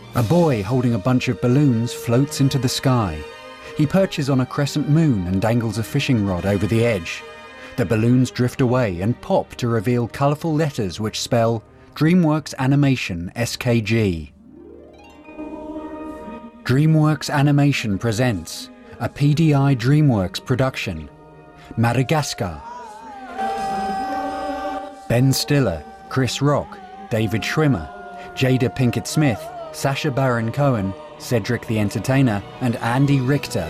A boy holding a bunch of balloons floats into the sky. He perches on a crescent moon and dangles a fishing rod over the edge. The balloons drift away and pop to reveal colourful letters which spell DreamWorks Animation SKG. DreamWorks Animation presents a PDI DreamWorks production, Madagascar. Ben Stiller, Chris Rock, David Schwimmer, Jada Pinkett Smith, Sacha Baron Cohen, Cedric the Entertainer, and Andy Richter.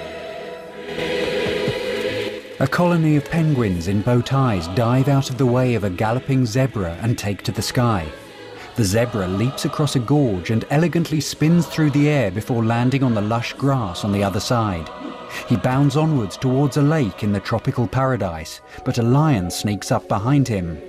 A colony of penguins in bow ties dive out of the way of a galloping zebra and take to the sky. The zebra leaps across a gorge and elegantly spins through the air before landing on the lush grass on the other side. He bounds onwards towards a lake in the tropical paradise, but a lion sneaks up behind him.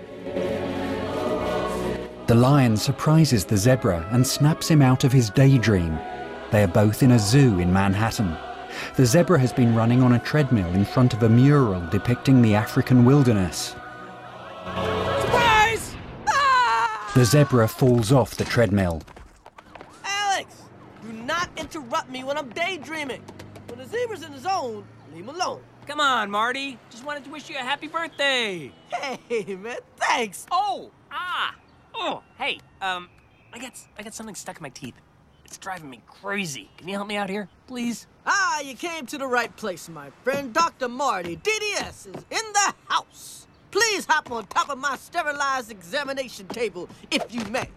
The lion surprises the zebra and snaps him out of his daydream. They are both in a zoo in Manhattan. The zebra has been running on a treadmill in front of a mural depicting the African wilderness. Surprise! Ah! The zebra falls off the treadmill. Alex, do not interrupt me when I'm daydreaming. When the zebra's in the zone, leave him alone. Come on, Marty. Just wanted to wish you a happy birthday. Hey, man, thanks. Oh, hey, I got something stuck in my teeth. It's driving me crazy. Can you help me out here, please? You came to the right place, my friend. Dr. Marty, DDS, is in the house. Please hop on top of my sterilized examination table, if you may.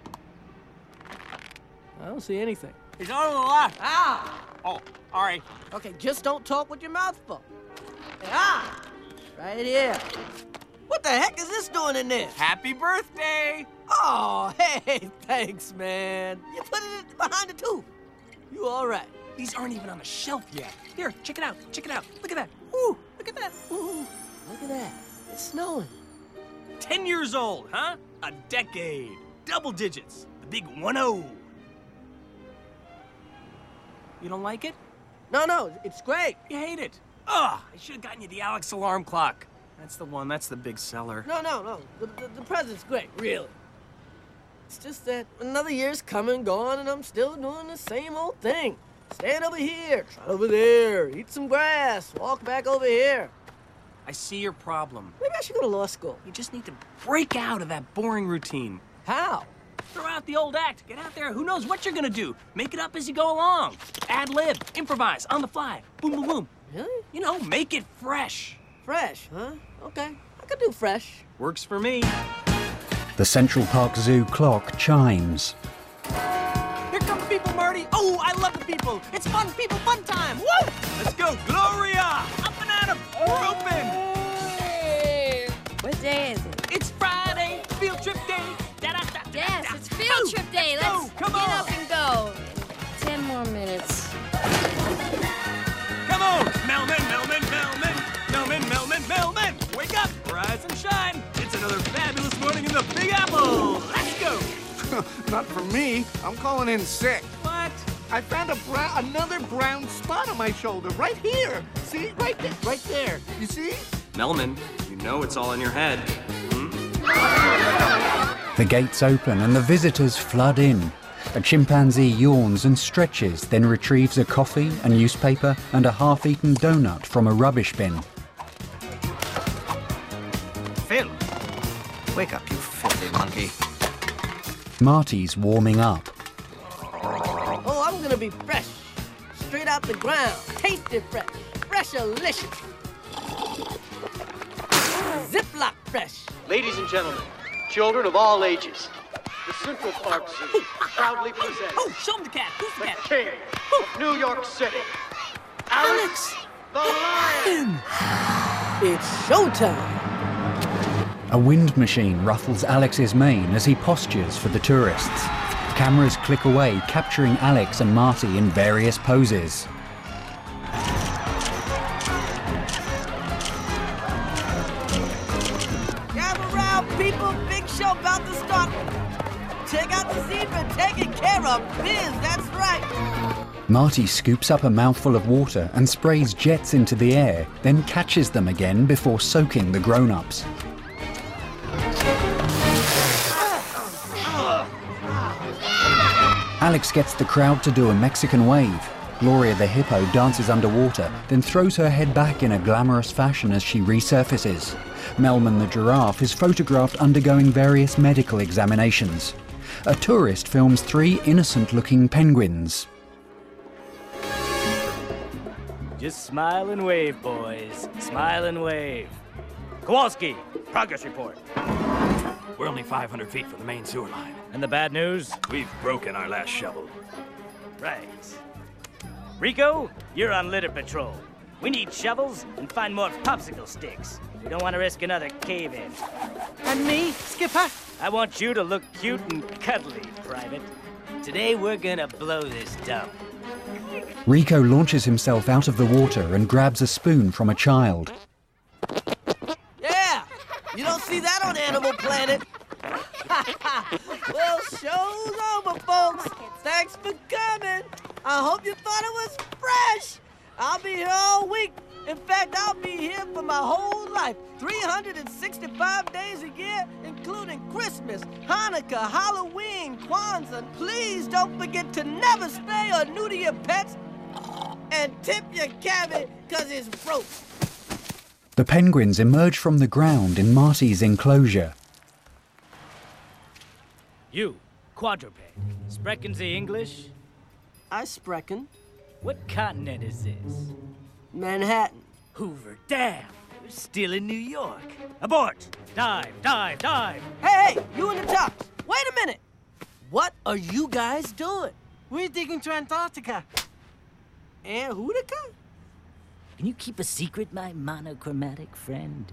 I don't see anything. He's on the left. Oh, all right. Okay, just don't talk with your mouth full. Right here. What the heck is this doing in there? Happy birthday! Oh, hey, thanks, man. You put it behind the tooth. You all right? These aren't even on the shelf yet. Here, check it out. Check it out. Look at that. Ooh, look at that. Ooh, look at that. It's snowing. 10 years old, huh? A decade. Double digits. The big 1-0. You don't like it? No, it's great. You hate it. Ugh, I should have gotten you the Alex alarm clock. That's the one. That's the big seller. No. The present's great, really. It's just that another year's come and gone, and I'm still doing the same old thing. Stand over here, trot over there, eat some grass, walk back over here. I see your problem. Maybe I should go to law school. You just need to break out of that boring routine. How? Throw out the old act. Get out there. Who knows what you're gonna do? Make it up as you go along. Ad lib. Improvise. On the fly. Boom, boom, boom. Really? You know, make it fresh. Fresh, huh? Okay, I could do fresh. Works for me. The Central Park Zoo clock chimes. Here come the people, Marty. Oh, I love the people. It's fun, people, fun time. Woo! Let's go, Gloria. Up and at 'em. We're open. Hey. What day is it? It's Friday. Field trip day. Yes, it's field trip day. Let's come get on. up and go. 10 more minutes. Come on, Melman. Wake up, rise and shine. It's another fabulous morning in the Big Apple. Let's go. Not for me. I'm calling in sick. What? I found another brown spot on my shoulder, right here. See, right there. You see? Melman, you know it's all in your head. The gates open and the visitors flood in. A chimpanzee yawns and stretches, then retrieves a coffee, a newspaper, and a half-eaten donut from a rubbish bin. Phil, wake up, you filthy monkey. Marty's warming up. Oh, I'm gonna be fresh. Straight out the ground. Tasty fresh. Fresh-alicious. Ziploc fresh. Ladies and gentlemen, children of all ages, the Central Park Zoo proudly presents Oh, show him the cat. Who's the the cat? King of New York City, Alex the Lion. It's showtime. A wind machine ruffles Alex's mane as he postures for the tourists. Cameras click away, capturing Alex and Marty in various poses. Gather round, people. Big show about to start. Check out the zebra taking care of biz. That's right. Marty scoops up a mouthful of water and sprays jets into the air, then catches them again before soaking the grown-ups. Alex gets the crowd to do a Mexican wave. Gloria the hippo dances underwater, then throws her head back in a glamorous fashion as she resurfaces. Melman the giraffe is photographed undergoing various medical examinations. A tourist films 3 innocent-looking penguins. Just smile and wave, boys. Smile and wave. Kowalski, progress report. We're only 500 feet from the main sewer line. And the bad news? We've broken our last shovel. Right. Rico, you're on litter patrol. We need shovels and find more popsicle sticks. We don't want to risk another cave-in. And me, Skipper? I want you to look cute and cuddly, Private. Today we're gonna blow this dump. Rico launches himself out of the water and grabs a spoon from a child. Yeah! You don't see that on Animal Planet. Well, show's over, folks. Thanks for coming. I hope you thought it was fresh. I'll be here all week. In fact, I'll be here for my whole life. 365 days a year, including Christmas, Hanukkah, Halloween, Kwanzaa. Please don't forget to never spay or neuter your pets. And tip your cabbie, cause it's broke. The penguins emerge from the ground in Marty's enclosure. You, quadruped. Sprechen Sie English? I sprechen. What continent is this? Manhattan. Hoover Dam. We're still in New York. Abort! Dive, dive, dive! Hey, you in the top. Wait a minute. What are you guys doing? We're digging to Antarctica. Antarctica? Can you keep a secret, my monochromatic friend?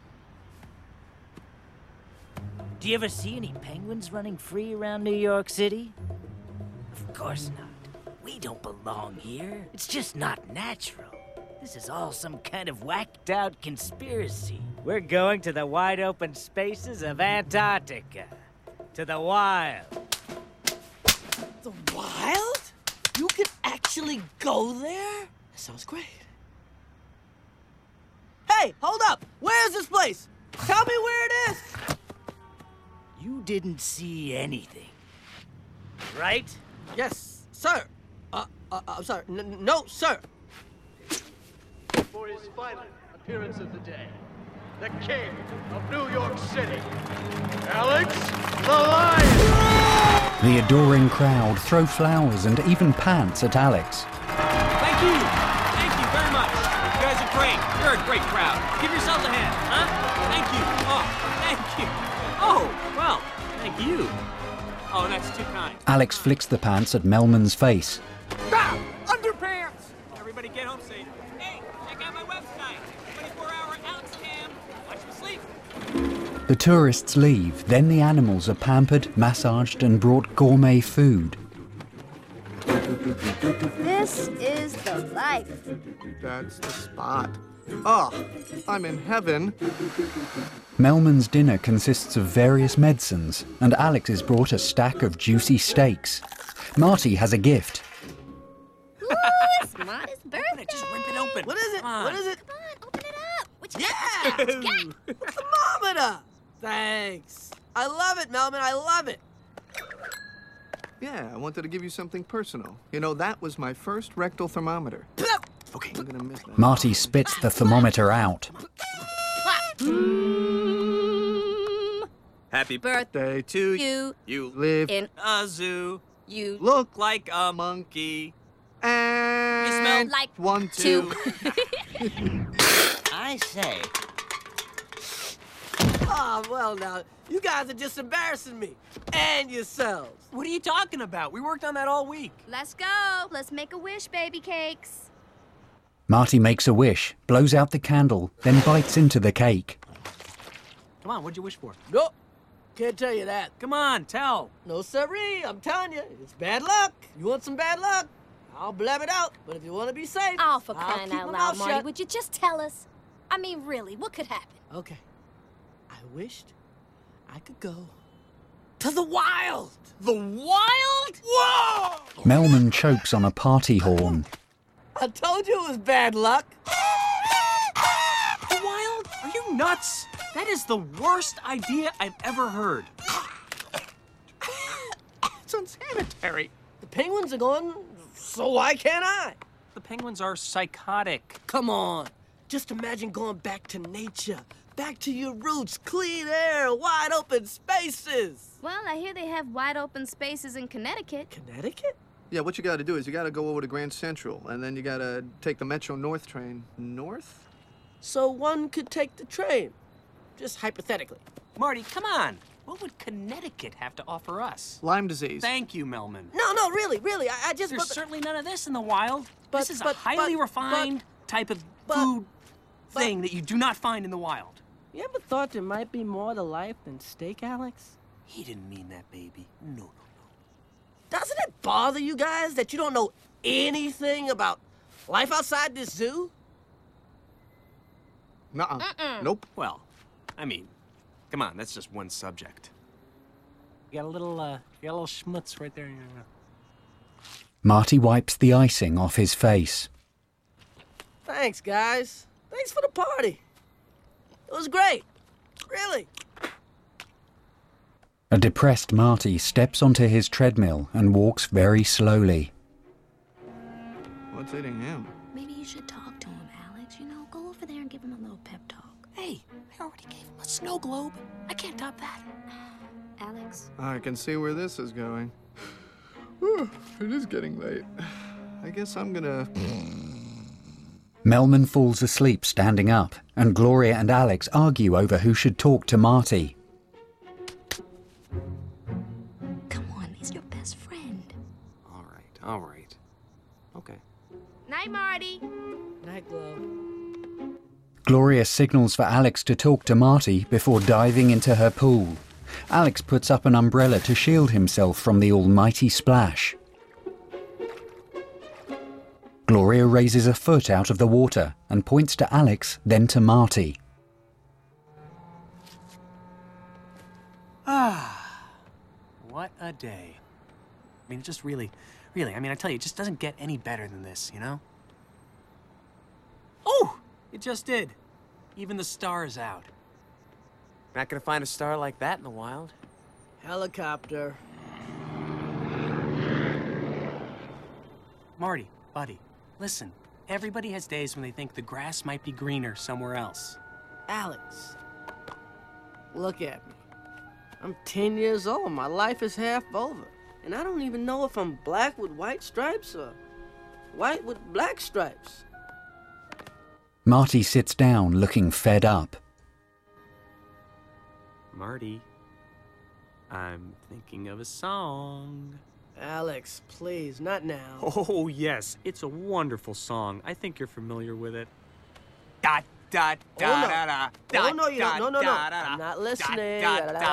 Do you ever see any penguins running free around New York City? Of course not. We don't belong here. It's just not natural. This is all some kind of whacked-out conspiracy. We're going to the wide-open spaces of Antarctica. To the wild. The wild? You can actually go there? That sounds great. Hey, hold up! Where is this place? Tell me where it is! You didn't see anything, right? Yes, sir. I'm sorry. No, sir. For his final appearance of the day, the king of New York City, Alex the Lion! The adoring crowd throw flowers and even pants at Alex. Thank you. Thank you very much. You guys are great. You're a great crowd. Give yourselves a hand, huh? Thank you. Oh, thank you. Oh, well, thank you. Oh, that's too kind. Alex flicks the pants at Melman's face. Ah! Underpants! Everybody get home safe. Hey, check out my website. 24-hour Alex Cam. Watch me sleep. The tourists leave, then the animals are pampered, massaged and brought gourmet food. This is the life. That's the spot. Oh, I'm in heaven. Melman's dinner consists of various medicines, and Alex is brought a stack of juicy steaks. Marty has a gift. Ooh, it's Marty's birthday. Just rip it open. What is it? Come on. What is it? Come on, open it up. What you Yeah! got? What you got? A thermometer! Thanks. I love it, Melman. I love it. Yeah, I wanted to give you something personal. You know, that was my first rectal thermometer. Okay. I'm gonna miss that. Marty spits the thermometer out. Happy Birthday Day to you You live in a zoo. you look Like a monkey. and You smell like 1, 2. I say. Oh, well, now, you guys are just embarrassing me. And yourselves. What are you talking about? We worked on that all week. Let's go. Let's make a wish, baby cakes. Marty makes a wish, blows out the candle, then bites into the cake. Come on, what'd you wish for? Nope. Can't tell you that. Come on, tell. No siree, I'm telling you, it's bad luck. You want some bad luck? I'll blab it out. But if you want to be safe, Oh, for I'll crying keep out my loud, mouth Marty. shut. Would you just tell us? I mean, really, what could happen? Okay. I wished I could go to the wild. The wild? Whoa! Melman chokes on a party horn. I told you it was bad luck. The wild? Are you nuts? That is the worst idea I've ever heard. It's unsanitary. The penguins are going, so why can't I? The penguins are psychotic. Come on. Just imagine going back to nature. Back to your roots, clean air, wide open spaces. Well, I hear they have wide open spaces in Connecticut. Connecticut? Yeah, what you gotta do is you gotta go over to Grand Central, and then you gotta take the Metro North train. North? So one could take the train, just hypothetically. Marty, come on. What would Connecticut have to offer us? Lyme disease. Thank you, Melman. No, really, I just... There's certainly none of this in the wild. But- this is but- a highly but- refined type of but- food thing that you do not find in the wild. You ever thought there might be more to life than steak, Alex? He didn't mean that, baby. No. Doesn't it bother you guys that you don't know anything about life outside this zoo? Nuh-uh. Nope. Well, I mean, come on, that's just one subject. You got a little schmutz right there. Marty wipes the icing off his face. Thanks, guys. Thanks for the party. It was great. Really. A depressed Marty steps onto his treadmill and walks very slowly. What's eating him? Maybe you should talk to him, Alex. You know, go over there and give him a little pep talk. Hey, I already gave him a snow globe. I can't top that. Alex? I can see where this is going. Whew, it is getting late. I guess I'm gonna... Melman falls asleep standing up, and Gloria and Alex argue over who should talk to Marty. Come on, he's your best friend. All right. Okay. Night, Marty. Night, Glow. Gloria signals for Alex to talk to Marty before diving into her pool. Alex puts up an umbrella to shield himself from the almighty splash. Gloria raises a foot out of the water and points to Alex, then to Marty. What a day. I mean, it just really, I mean, I tell you, it just doesn't get any better than this, you know? Oh, it just did. Even the star's out. Not gonna find a star like that in the wild. Helicopter. Marty, buddy, listen. Everybody has days when they think the grass might be greener somewhere else. Alex, look at me. I'm 10 years old. My life is half over. And I don't even know if I'm black with white stripes or white with black stripes. Marty sits down, looking fed up. Marty, I'm thinking of a song. Alex, please, not now. Oh, yes, it's a wonderful song. I think you're familiar with it. Da da da Oh, no. da da. Oh, no, you don't. No. I'm not listening.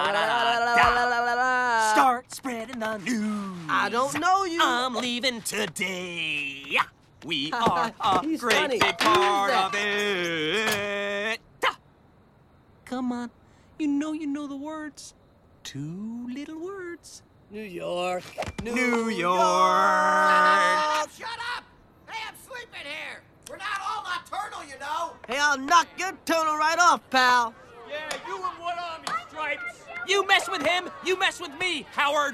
Start. Start spreading the news. I don't know you. I'm leaving today. We are a He's great funny. big part Who's of it. Da. Come on, you know the words. 2 little words. New York. New York. Oh, shut up! Hey, I'm sleeping here. We're not all nocturnal, you know. Hey, I'll knock your tunnel right off, pal. Yeah, you and what army, Stripes? You mess with him, you mess with me, Howard.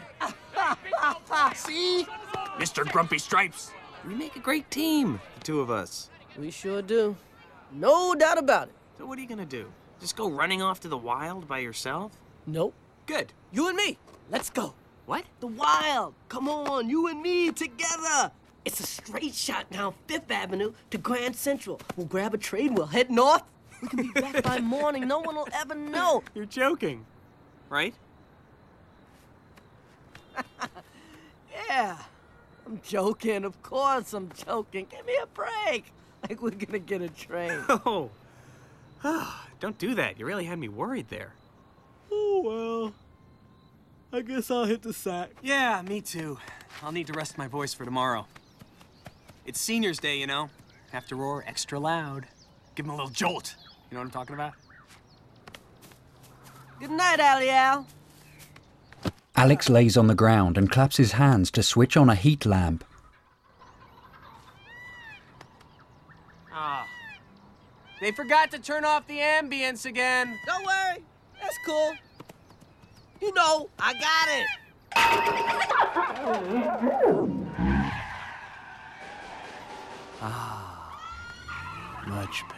See? Mr. Grumpy Stripes. We make a great team, the two of us. We sure do. No doubt about it. So what are you gonna do? Just go running off to the wild by yourself? Nope. Good. You and me. Let's go. What? The wild. Come on, you and me together. It's a straight shot down 5th Avenue to Grand Central. We'll grab a train, we'll head north. We can be back by morning. No one will ever know. You're joking, right? Yeah. I'm joking. Of course I'm joking. Give me a break. Like we're gonna get a train. Oh. Don't do that. You really had me worried there. Oh, well. I guess I'll hit the sack. Yeah, me too. I'll need to rest my voice for tomorrow. It's Senior's Day, you know. Have to roar extra loud. Give him a little jolt. You know what I'm talking about? Good night, Allie Al. Alex lays on the ground and claps his hands to switch on a heat lamp. Ah. They forgot to turn off the ambience again. Don't worry. That's cool. You know, I got it. Much better.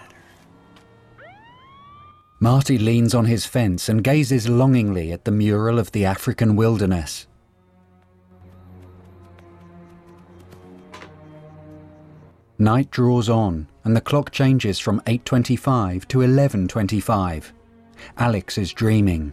Marty leans on his fence and gazes longingly at the mural of the African wilderness. Night draws on, and the clock changes from 8:25 to 11:25. Alex is dreaming.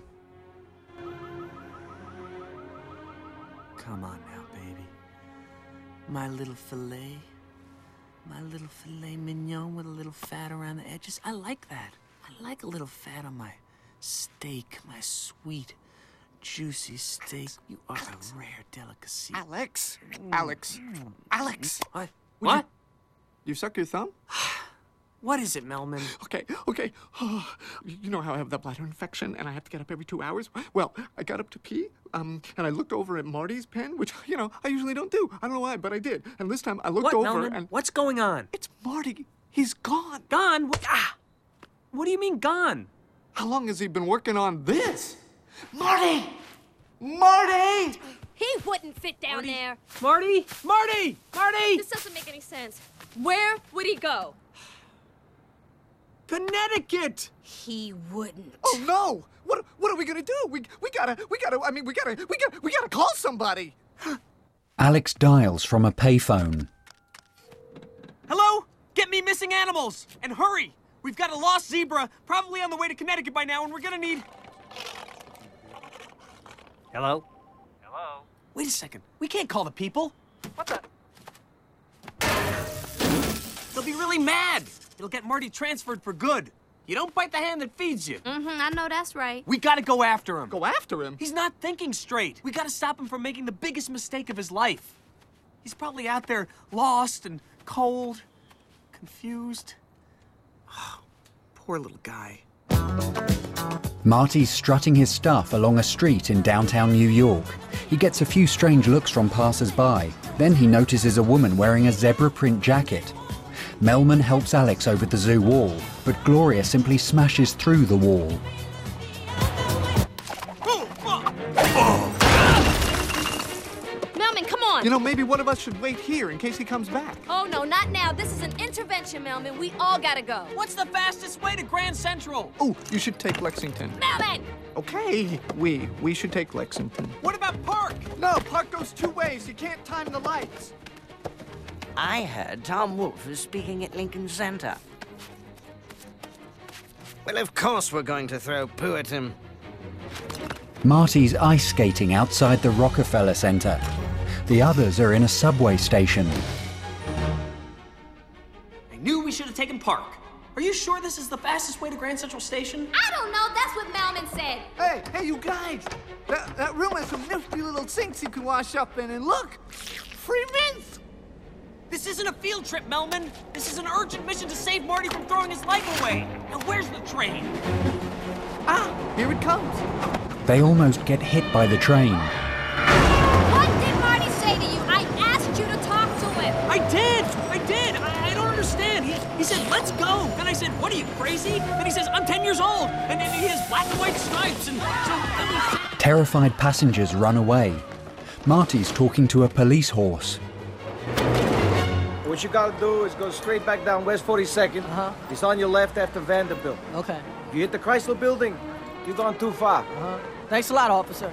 Come on now, baby. My little filet. My little filet mignon with a little fat around the edges. I like that. I like a little fat on my steak, my sweet, juicy steak. You are a rare delicacy. Alex! Alex! Alex! What? Would What? You suck your thumb? What is it, Melman? Okay. You know how I have that bladder infection and I have to get up every 2 hours? Well, I got up to pee, and I looked over at Marty's pen, which, you know, I usually don't do. I don't know why, but I did. And this time I looked over Melman? and... What's going on? It's Marty. He's gone. Gone? What do you mean gone? How long has he been working on this? Marty! Marty! He wouldn't fit down there. Marty! Marty! Marty! This doesn't make any sense. Where would he go? Connecticut! He wouldn't. Oh no! What are we gonna do? We gotta call somebody. Alex dials from a payphone. Hello? Get me missing animals! And hurry! We've got a lost zebra, probably on the way to Connecticut by now, and we're gonna need... Hello? Hello? Wait a second. We can't call the people. What the? They'll be really mad. It'll get Marty transferred for good. You don't bite the hand that feeds you. I know that's right. We gotta go after him. Go after him? He's not thinking straight. We gotta stop him from making the biggest mistake of his life. He's probably out there lost and cold, confused. Oh, poor little guy. Marty's strutting his stuff along a street in downtown New York. He gets a few strange looks from passers-by. Then he notices a woman wearing a zebra print jacket. Melman helps Alex over the zoo wall, but Gloria simply smashes through the wall. Melman, come on. You know, maybe one of us should wait here in case he comes back. Oh, no, not now. This is an intervention, Melman. We all gotta go. What's the fastest way to Grand Central? Oh, you should take Lexington. Melman! Okay, we should take Lexington. What about Park? No, Park goes 2 ways. You can't time the lights. I heard Tom Wolfe is speaking at Lincoln Center. Well, of course we're going to throw poo at him. Marty's ice skating outside the Rockefeller Center. The others are in a subway station. I knew we should have taken Park. Are you sure this is the fastest way to Grand Central Station? I don't know. That's what Melman said. Hey, you guys! That room has some nifty little sinks you can wash up in, and look! Free mints! This isn't a field trip, Melman. This is an urgent mission to save Marty from throwing his life away. Now, where's the train? Ah, here it comes. They almost get hit by the train. What did Marty say to you? I asked you to talk to him. I did. I don't understand. He said, let's go. Then I said, what are you, crazy? Then he says, I'm 10 years old. And he has black and white stripes. And so... Terrified passengers run away. Marty's talking to a police horse. What you gotta do is go straight back down West 42nd. It's on your left after Vanderbilt. Okay. If you hit the Chrysler building, you've gone too far. Thanks a lot, officer.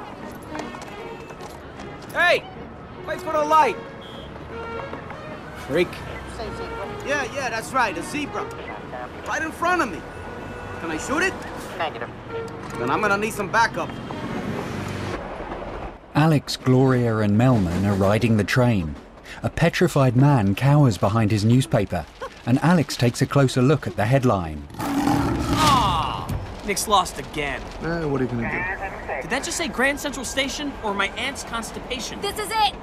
Hey! Wait for the light! Freak. Yeah, that's right, a zebra. Right in front of me. Can I shoot it? Negative. Then I'm gonna need some backup. Alex, Gloria, and Melman are riding the train. A petrified man cowers behind his newspaper, and Alex takes a closer look at the headline. Ah! Nick's lost again. What are you gonna do? Did that just say Grand Central Station or my aunt's constipation? This is it.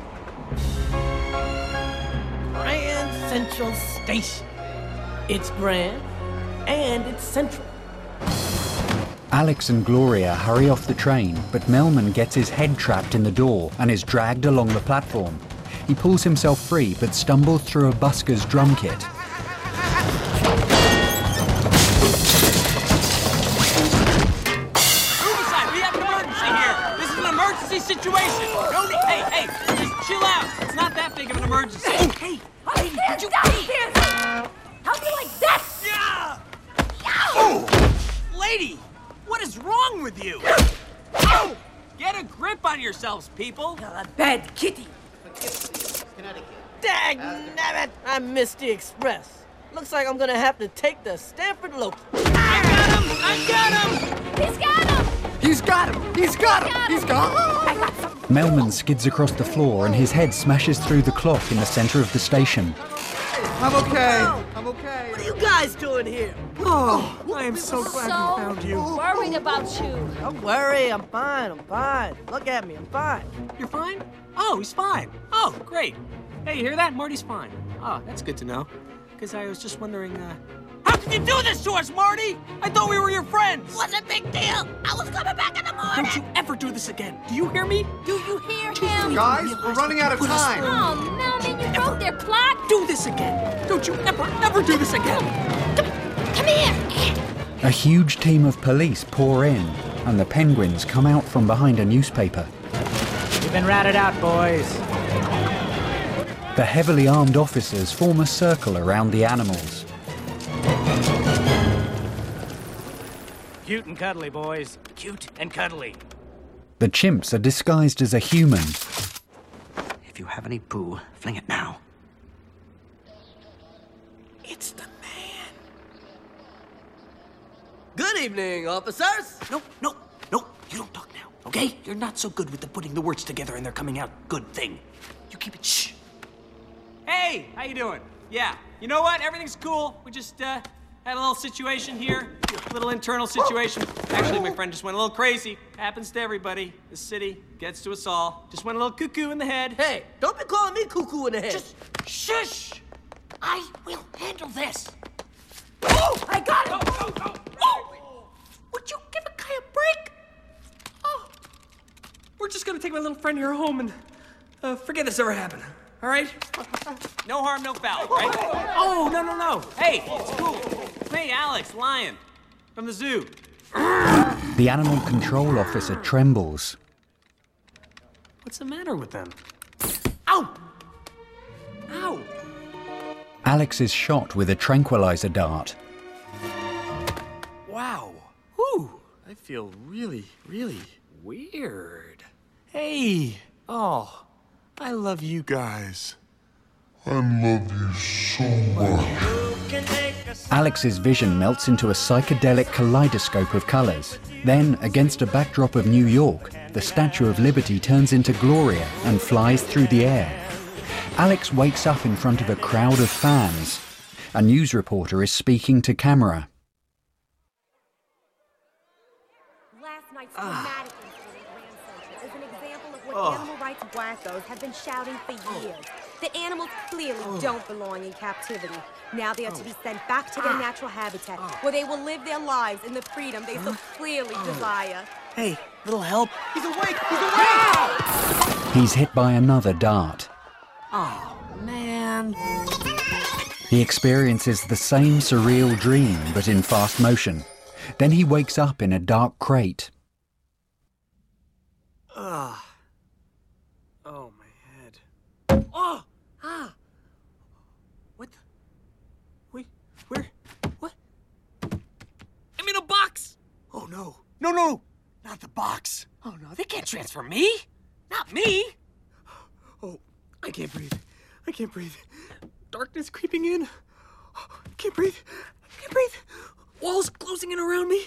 Grand Central Station. It's grand, and it's central. Alex and Gloria hurry off the train, but Melman gets his head trapped in the door and is dragged along the platform. He pulls himself free, but stumbles through a busker's drum kit. Suicide! We have an emergency here! This is an emergency situation! No need... Hey, just chill out! It's not that big of an emergency. Hey, Lady, did you How do you like that? Oh! Lady, what is wrong with you? Oh! Get a grip on yourselves, people. You're a bad kitty. Dagnabbit! I missed the express. Looks like I'm gonna have to take the Stanford Local. I got him! He's got him! He's got him! He's got him! He's got him! Melman skids across the floor and his head smashes through the clock in the center of the station. I'm okay. I'm okay. What are you guys doing here? Oh, I am so glad we found you. Worried about you. Don't worry, I'm fine, I'm fine. Look at me, I'm fine. You're fine? Oh, he's fine. Oh, great. Hey, you hear that? Marty's fine. Oh, that's good to know. Because I was just wondering, how can you do this to us, Marty? I thought we were your friends. What's a big deal? I was coming back in the morning. Don't you ever do this again. Do you hear me? Do you hear him? Guys, we're running out of time. Oh, Melman, you broke their clock. Do this again. Don't you ever do this again. Come here. A huge team of police pour in, and the penguins come out from behind a newspaper. You've been ratted out, boys. The heavily armed officers form a circle around the animals. Cute and cuddly, boys. Cute and cuddly. The chimps are disguised as a human. If you have any poo, fling it now. It's the man. Good evening, officers. No. You don't talk now, okay? You're not so good with the putting the words together and they're coming out good thing. You keep it shh. Hey, how you doing? Yeah, you know what? Everything's cool. We just had a little situation here, a little internal situation. Actually, my friend just went a little crazy. Happens to everybody. The city gets to us all. Just went a little cuckoo in the head. Hey, don't be calling me cuckoo in the head. Just shush. I will handle this. Oh, I got him. Oh. Would you give a guy a break? Oh, we're just gonna take my little friend here home and forget this ever happened. All right? No harm, no foul, right? Oh, no. Hey, it's cool. It's me, Alex, lion, from the zoo. The animal control officer trembles. What's the matter with them? Ow! Ow! Alex is shot with a tranquilizer dart. Wow. Whew. I feel really weird. Hey. Oh. I love you guys. I love you so much. Alex's vision melts into a psychedelic kaleidoscope of colors. Then, against a backdrop of New York, the Statue of Liberty turns into Gloria and flies through the air. Alex wakes up in front of a crowd of fans. A news reporter is speaking to camera. Last night's dramatic incident at Grand Central is an example of what animal rights wackos have been shouting for years. That animals clearly don't belong in captivity. Now they are to be sent back to their natural habitat, where they will live their lives in the freedom they so clearly desire. Hey, little help. He's awake! He's awake! He's hit by another dart. Oh, man. He experiences the same surreal dream, but in fast motion. Then he wakes up in a dark crate. Oh, my head. Oh! Ah! What the? Wait, where? What? I'm in a box! Oh, no. No! Not the box. Oh, no, they can't transfer me. Not me. Oh, I can't breathe. Darkness creeping in. I can't breathe. Walls closing in around me.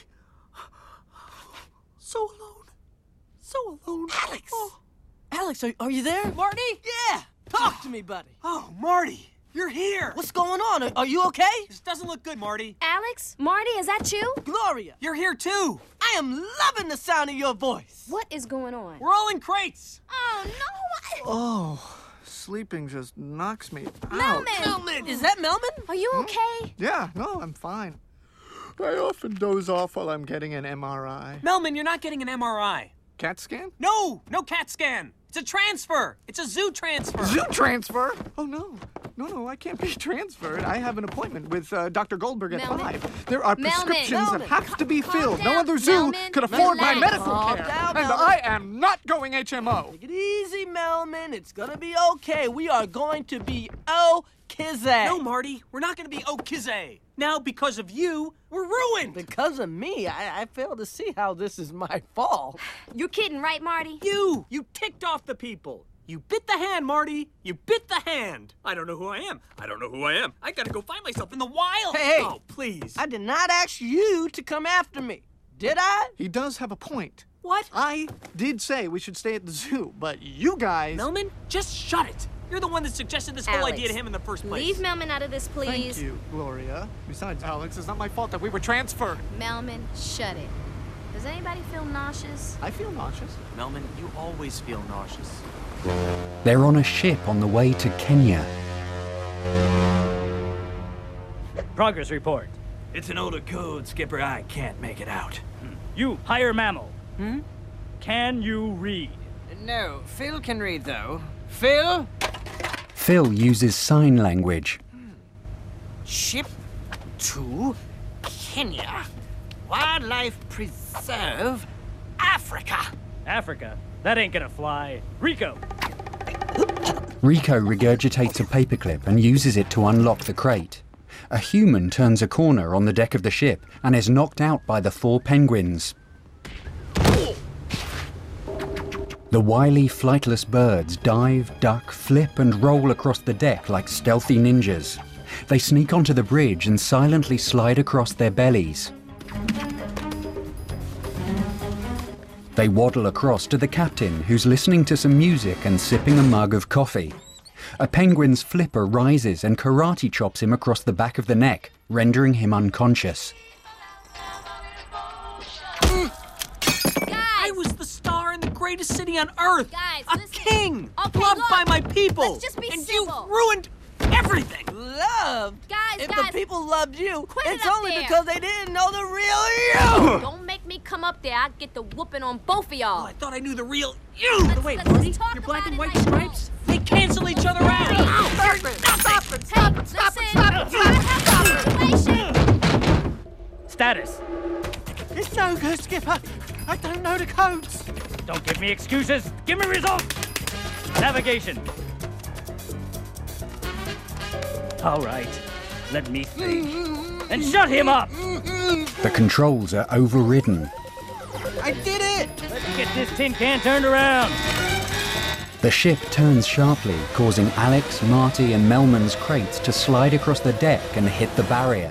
So alone. Alex! Oh. Alex, are you there? Marty? Yeah! Talk to me, buddy. Oh, Marty, you're here. What's going on? Are you okay? This doesn't look good, Marty. Alex? Marty, is that you? Gloria! You're here, too. I am loving the sound of your voice. What is going on? We're all in crates. Oh, no! Oh, sleeping just knocks me out. Melman! Is that Melman? Are you okay? Yeah, no, I'm fine. I often doze off while I'm getting an MRI. Melman, you're not getting an MRI. CAT scan? No CAT scan. It's a transfer. It's a zoo transfer. Zoo transfer? Oh, no, I can't be transferred. I have an appointment with Dr. Goldberg at 5. There are prescriptions that have to be filled. No other zoo could afford my medical care. And I am not going HMO. Take it easy, Melman. It's gonna be okay. We are going to be Kizay. No, Marty, we're not gonna be Kizay. Now, because of you, we're ruined. Because of me, I fail to see how this is my fault. You're kidding, right, Marty? You ticked off the people. You bit the hand, Marty. You bit the hand. I don't know who I am. I gotta go find myself in the wild. Hey, oh, please. I did not ask you to come after me. Did I? He does have a point. What? I did say we should stay at the zoo, but you guys... Melman, just shut it. You're the one that suggested this whole Alex, idea to him in the first place. Leave Melman out of this, please. Thank you, Gloria. Besides, Alex, it's not my fault that we were transferred. Melman, shut it. Does anybody feel nauseous? I feel nauseous. Melman, you always feel nauseous. They're on a ship on the way to Kenya. Progress report. It's an older code, Skipper. I can't make it out. You, higher mammal. Can you read? No, Phil can read, though. Phil? Phil uses sign language. Ship to Kenya. Wildlife Preserve, Africa. Africa? That ain't gonna fly. Rico! Rico regurgitates a paperclip and uses it to unlock the crate. A human turns a corner on the deck of the ship and is knocked out by the 4 penguins. The wily, flightless birds dive, duck, flip, and roll across the deck like stealthy ninjas. They sneak onto the bridge and silently slide across their bellies. They waddle across to the captain, who's listening to some music and sipping a mug of coffee. A penguin's flipper rises and karate chops him across the back of the neck, rendering him unconscious. I was the star in the greatest city on Earth. Guys, a listen. king, Okay, loved look. by my people. Let's just be and simple. you ruined everything. Love? Guys, If guys. the people loved you, Quit it it's up only there. because they didn't know the real you! Don't make me come up there. I'll get the whooping on both of y'all. I thought I knew the real you. Let's- Wait, let's Marty, talk your black about and it white like stripes, they cancel each other out. Hey, listen. Status. It's no good, Skipper. I don't know the codes. Don't give me excuses. Give me results. Navigation. All right. Let me think. And shut him up! The controls are overridden. I did it! Let's get this tin can turned around. The ship turns sharply, causing Alex, Marty, and Melman's crates to slide across the deck and hit the barrier.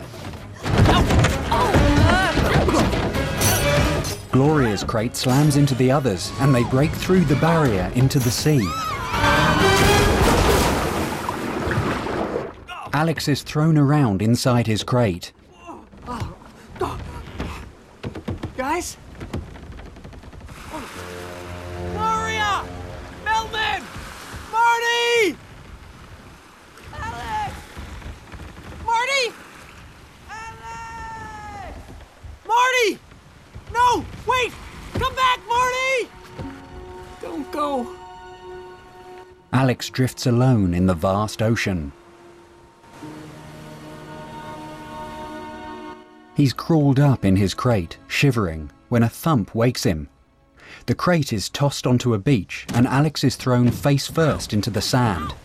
Gloria's crate slams into the others, and they break through the barrier into the sea. Alex is thrown around inside his crate. Guys? Gloria! Melman! Marty! Alex! Marty! Alex! Marty! No! Wait! Come back, Marty! Don't go. Alex drifts alone in the vast ocean. He's crawled up in his crate, shivering, when a thump wakes him. The crate is tossed onto a beach, and Alex is thrown face first into the sand.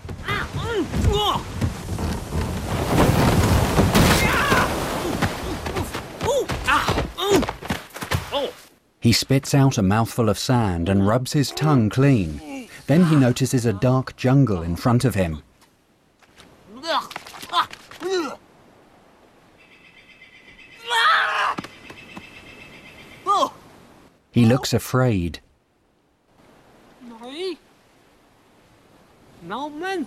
He spits out a mouthful of sand and rubs his tongue clean. Then he notices a dark jungle in front of him. He looks afraid. Marty? Melman?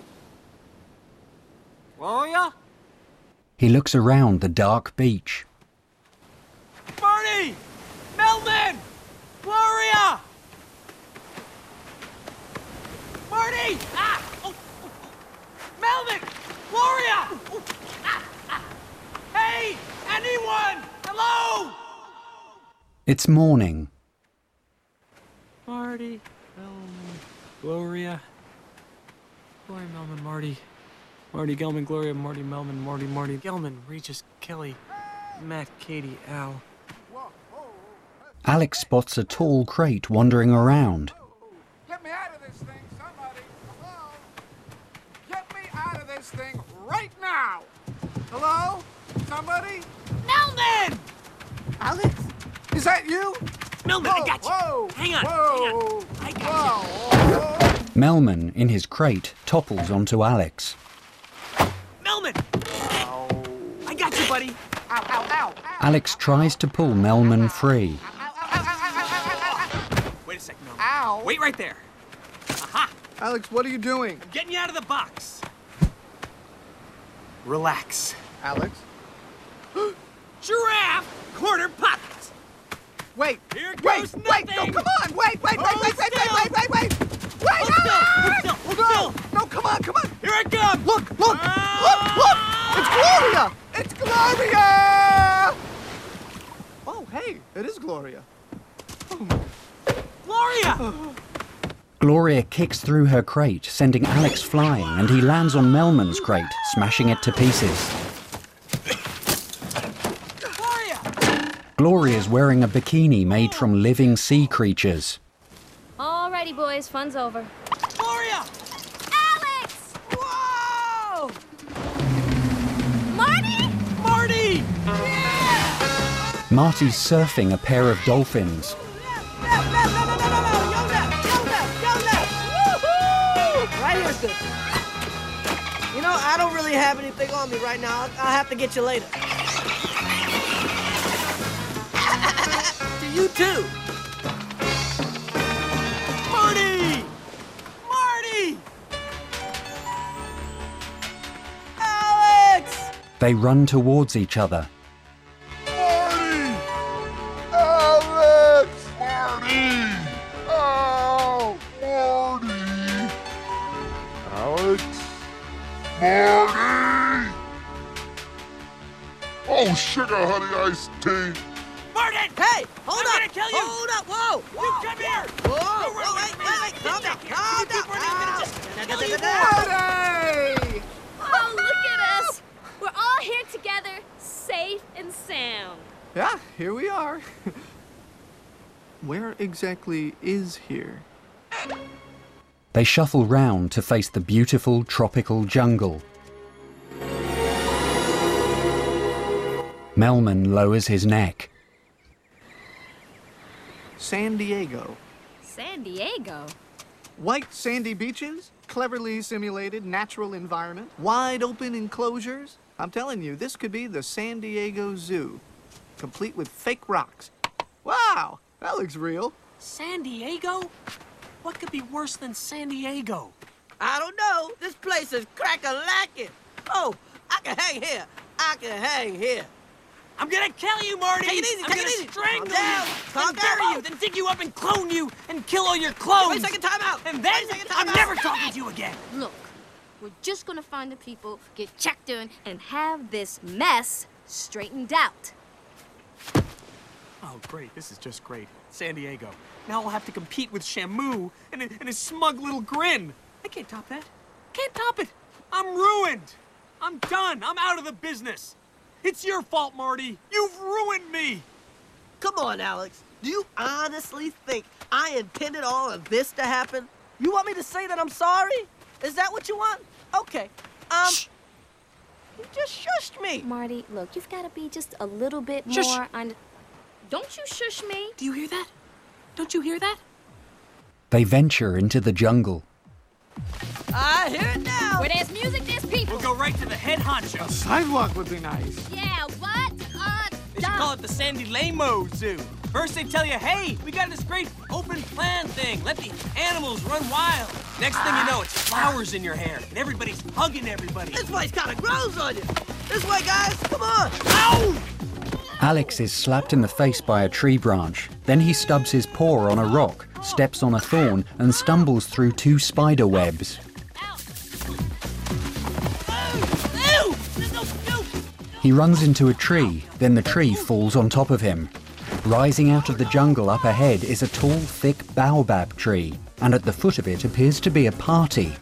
Gloria? He looks around the dark beach. Marty! Melman! Gloria! Marty! Ah! Oh. Melman! Gloria! Oh. Ah. Ah. Hey! Anyone! Hello! It's morning. Marty, Melman, Gloria. Gloria, Melman, Marty. Marty, Gelman, Gloria, Marty, Melman, Marty, Gelman, Regis, Kelly, Matt, Katie, Al. Alex spots a tall crate wandering around. Get me out of this thing, somebody. Hello? Get me out of this thing right now! Hello? Somebody? Melman! Alex? Is that you? Melman, I got you. Whoa! Hang on, Whoa! hang on. I got you. Melman, in his crate, topples onto Alex. Melman! I got you, buddy. Ow, ow, ow. Alex tries to pull Melman free. Wait a second, Melman. Ow. Wait right there. Aha! Alex, what are you doing? I'm getting you out of the box. Relax. Alex? Giraffe corner pockets. Wait, Here wait, goes wait, no, nothing. come on, wait, wait, Hold wait, wait, still. wait, wait, wait, wait, wait, wait, Hold still, Alex! hold still, hold still. No, come on, Here it comes. look, look, look, it's Gloria! It's Gloria! Oh, hey, it is Gloria. Gloria! Gloria kicks through her crate, sending Alex flying, and he lands on Melman's crate, smashing it to pieces. Gloria! Gloria's wearing a bikini made from living sea creatures. Alrighty, boys, fun's over. Gloria! Alex! Whoa! Marty! Marty! Marty's surfing a pair of dolphins. Right here's good. You know, I don't really have anything on me right now. I'll have to get you later. To you too. Marty! Marty! Alex! They run towards each other. Marty! Alex! Marty! Oh, Marty! Alex? Marty! Oh, sugar honey iced tea. Martin! Hey, hold I'm up! gonna kill you! Hold up! Whoa! You come here! Whoa! Don't run Whoa! away Wait! from me. Wait! Calm down! Calm down! I'm gonna kill you. Marty! Oh, look at us! We're all here together, safe and sound. Yeah, here we are. Where exactly is here? They shuffle round to face the beautiful tropical jungle. Melman lowers his neck. San Diego. San Diego? White sandy beaches, cleverly simulated natural environment, wide open enclosures. I'm telling you, this could be the San Diego Zoo, complete with fake rocks. Wow, that looks real. San Diego? What could be worse than San Diego? I don't know. This place is crack-a-lacking. Oh, I can hang here. I can hang here. I'm gonna kill you, Marty! Take it easy, I'm take gonna it easy. strangle Calm down, you, calm then bury down. you, then dig you up and clone you, and kill all your clones! Wait a second, time out. And then Wait a second, time I'm out. never talking to you again! Look, we're just gonna find the people, get checked in, and have this mess straightened out. Oh, great. This is just great. San Diego. Now I'll have to compete with Shamu and his smug little grin. I can't top that. Can't top it. I'm ruined. I'm done. I'm out of the business. It's your fault, Marty. You've ruined me. Come on, Alex. Do you honestly think I intended all of this to happen? You want me to say that I'm sorry? Is that what you want? Okay. Shh. You just shushed me. Marty, look, you've got to be just a little bit Shush. more on. Don't you shush me. Do you hear that? Don't you hear that? They venture into the jungle. I hear it now. Where there's music, there's people. We'll go right to the head honcho. Sidewalk would be nice. Yeah, what? They should call it the Sandy Lamo Zoo. First they tell you, hey, we got this great open plan thing. Let the animals run wild. Next thing you know, it's flowers in your hair, and everybody's hugging everybody. This place kind of grows on you. This way, guys. Come on. Ow! Alex is slapped in the face by a tree branch. Then he stubs his paw on a rock, steps on a thorn, and stumbles through 2 spider webs. He runs into a tree, then the tree falls on top of him. Rising out of the jungle up ahead is a tall, thick baobab tree, and at the foot of it appears to be a party.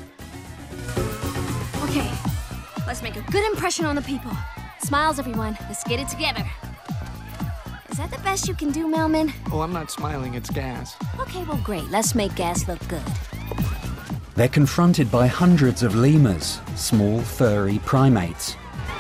Okay, let's make a good impression on the people. Smiles, everyone. Let's get it together. Is that the best you can do, Melman? Oh, I'm not smiling, it's gas. Okay, well, great. Let's make gas look good. They're confronted by hundreds of lemurs, small, furry primates.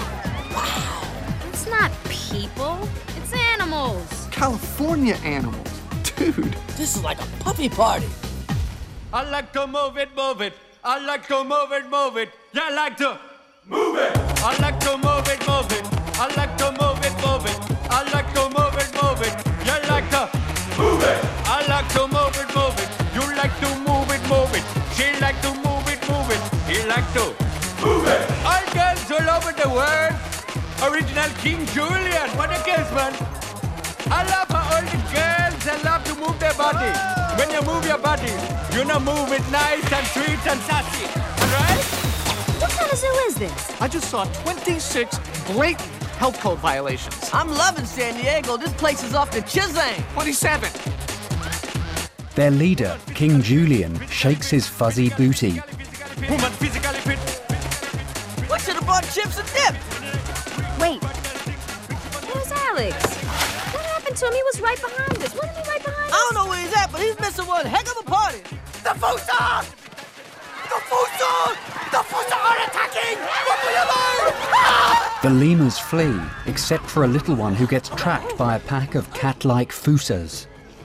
It's not people, it's animals. California animals. Dude. This is like a puppy party. I like to move it, move it. I like to move it, move it. Yeah, I like to move it. I like to move it, move it. I like to move it, move it. I like to move it, move it. Yeah, I like to move it. I like to move it, move it. You like to move it, move it. She like to move it, move it. He like to move it. All girls all over the world. Original King Julian. What a case, man. I love how all the girls they love to move their body. When you move your body, you know move it nice and sweet and sassy. Alright? What kind of zoo is this? I just saw 26 blatant health code violations. I'm loving San Diego. This place is off the Chisang. 27. Their leader, King Julian, shakes his fuzzy booty. Woman physically fit. We should have bought chips and dip. Wait. Where's Alex? What happened to him? He was right behind us. Wasn't he right behind us? I don't know where he's at, but he's missing one heck of a party. The Fusa! The Fusa! The Fusa are attacking! What will you learn? The lemurs flee, except for a little one who gets trapped by a pack of cat-like fusas.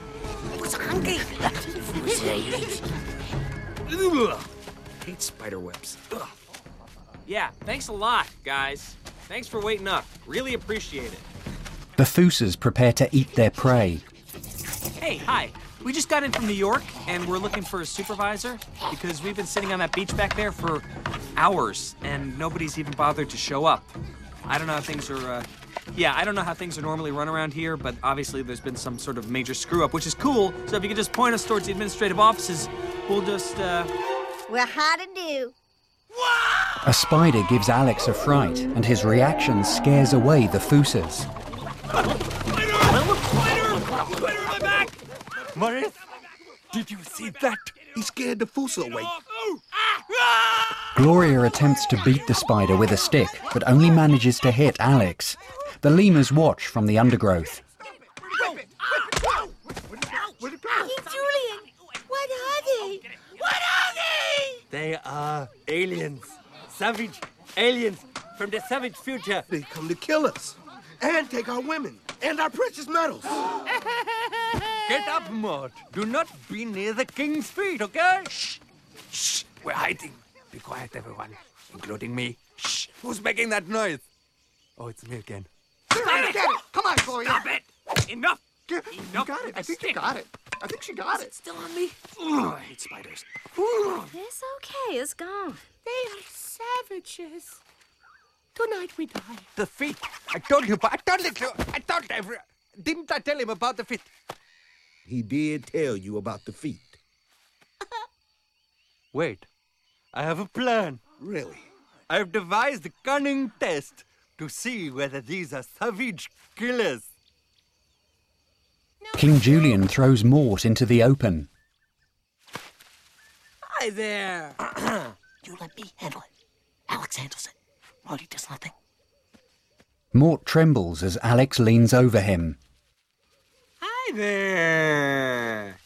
Hate spider webs. Ugh. Yeah, thanks a lot, guys. Thanks for waiting up. Really appreciate it. The fusas prepare to eat their prey. Hey, hi. We just got in from New York, and we're looking for a supervisor because we've been sitting on that beach back there for hours, and nobody's even bothered to show up. I don't know how things are, I don't know how things are normally run around here, but obviously there's been some sort of major screw-up, which is cool. So if you could just point us towards the administrative offices, we'll just, Well, how to do? A spider gives Alex a fright, and his reaction scares away the fusas. Maurice, did you see that? He scared the Fusa away. Gloria attempts to beat the spider with a stick, but only manages to hit Alex. The lemurs watch from the undergrowth. King Julian, what are they? What are they? They are aliens. Savage aliens from the savage future. They come to kill us and take our women and our precious metals. Get up, Mort. Do not be near the king's feet, okay? Shh. Shh. We're hiding. Be quiet, everyone, including me. Shh. Who's making that noise? Oh, it's me again. Get it! Come on, Gloria. Stop it! Enough! You got it. I think you got it. I think she got it. Still on me? Ugh, I hate spiders. It's okay. It's gone. They are savages. Tonight we die. The feet. I told you, but I told didn't I tell him about the feet? He did tell you about the feet. Wait. I have a plan. Really? I've devised a cunning test to see whether these are savage killers. King Julian throws Mort into the open. Hi there. You let me handle it. Alex handles it. Marty does nothing. Mort trembles as Alex leans over him. Hi there.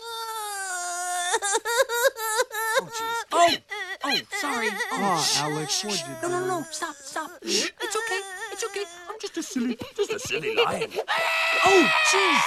Oh, jeez. Oh, sorry. Oh, Alex, what'd you do? No, stop. It's okay. I'm just a silly lion. Oh, jeez.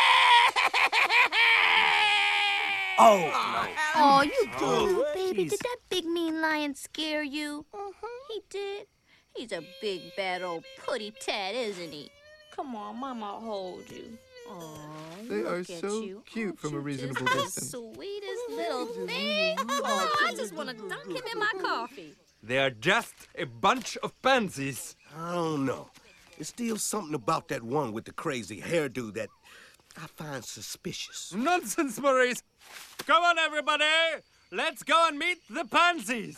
Oh, no. Oh, you poor baby. Jeez. Did that big mean lion scare you? He did. He's a big, bad old putty tat, isn't he? Come on, Mama, hold you. Oh, They are so cute from a reasonable the distance. sweetest little thing. Oh, I just want to dunk him in my coffee. They are just a bunch of pansies. I don't know. There's still something about that one with the crazy hairdo that I find suspicious. Nonsense, Maurice. Come on, everybody. Let's go and meet the pansies.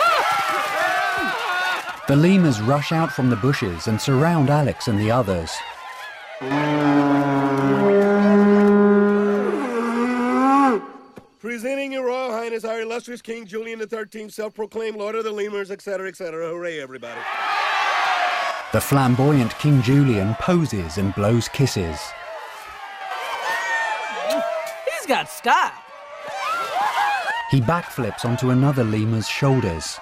The lemurs rush out from the bushes and surround Alex and the others. Presenting your Royal Highness, our illustrious King Julian XIII, self-proclaimed Lord of the Lemurs, etc., etc. Hooray, everybody. The flamboyant King Julian poses and blows kisses. He's got style. He backflips onto another lemur's shoulders.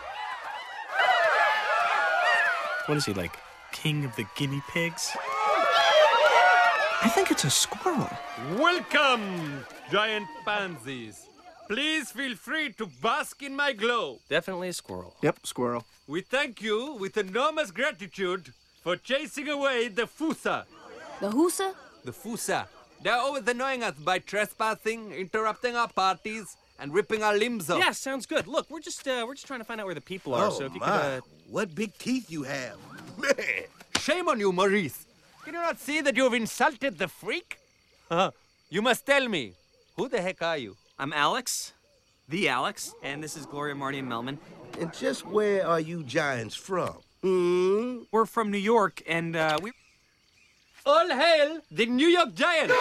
What is he, like, king of the guinea pigs? I think it's a squirrel. Welcome, giant pansies. Please feel free to bask in my glow. Definitely a squirrel. Yep, squirrel. We thank you with enormous gratitude for chasing away the Fusa. The Husa? The Fusa. They're always annoying us by trespassing, interrupting our parties, and ripping our limbs off. Yeah, sounds good. Look, we're just trying to find out where the people are. Oh, So if you my. could, What big teeth you have. Man. Shame on you, Maurice. Can you not see that you have insulted the freak? You must tell me. Who the heck are you? I'm Alex, the Alex, and this is Gloria, Marty, and Melman. And just where are you giants from? We're from New York, and we... All hail the New York Giants!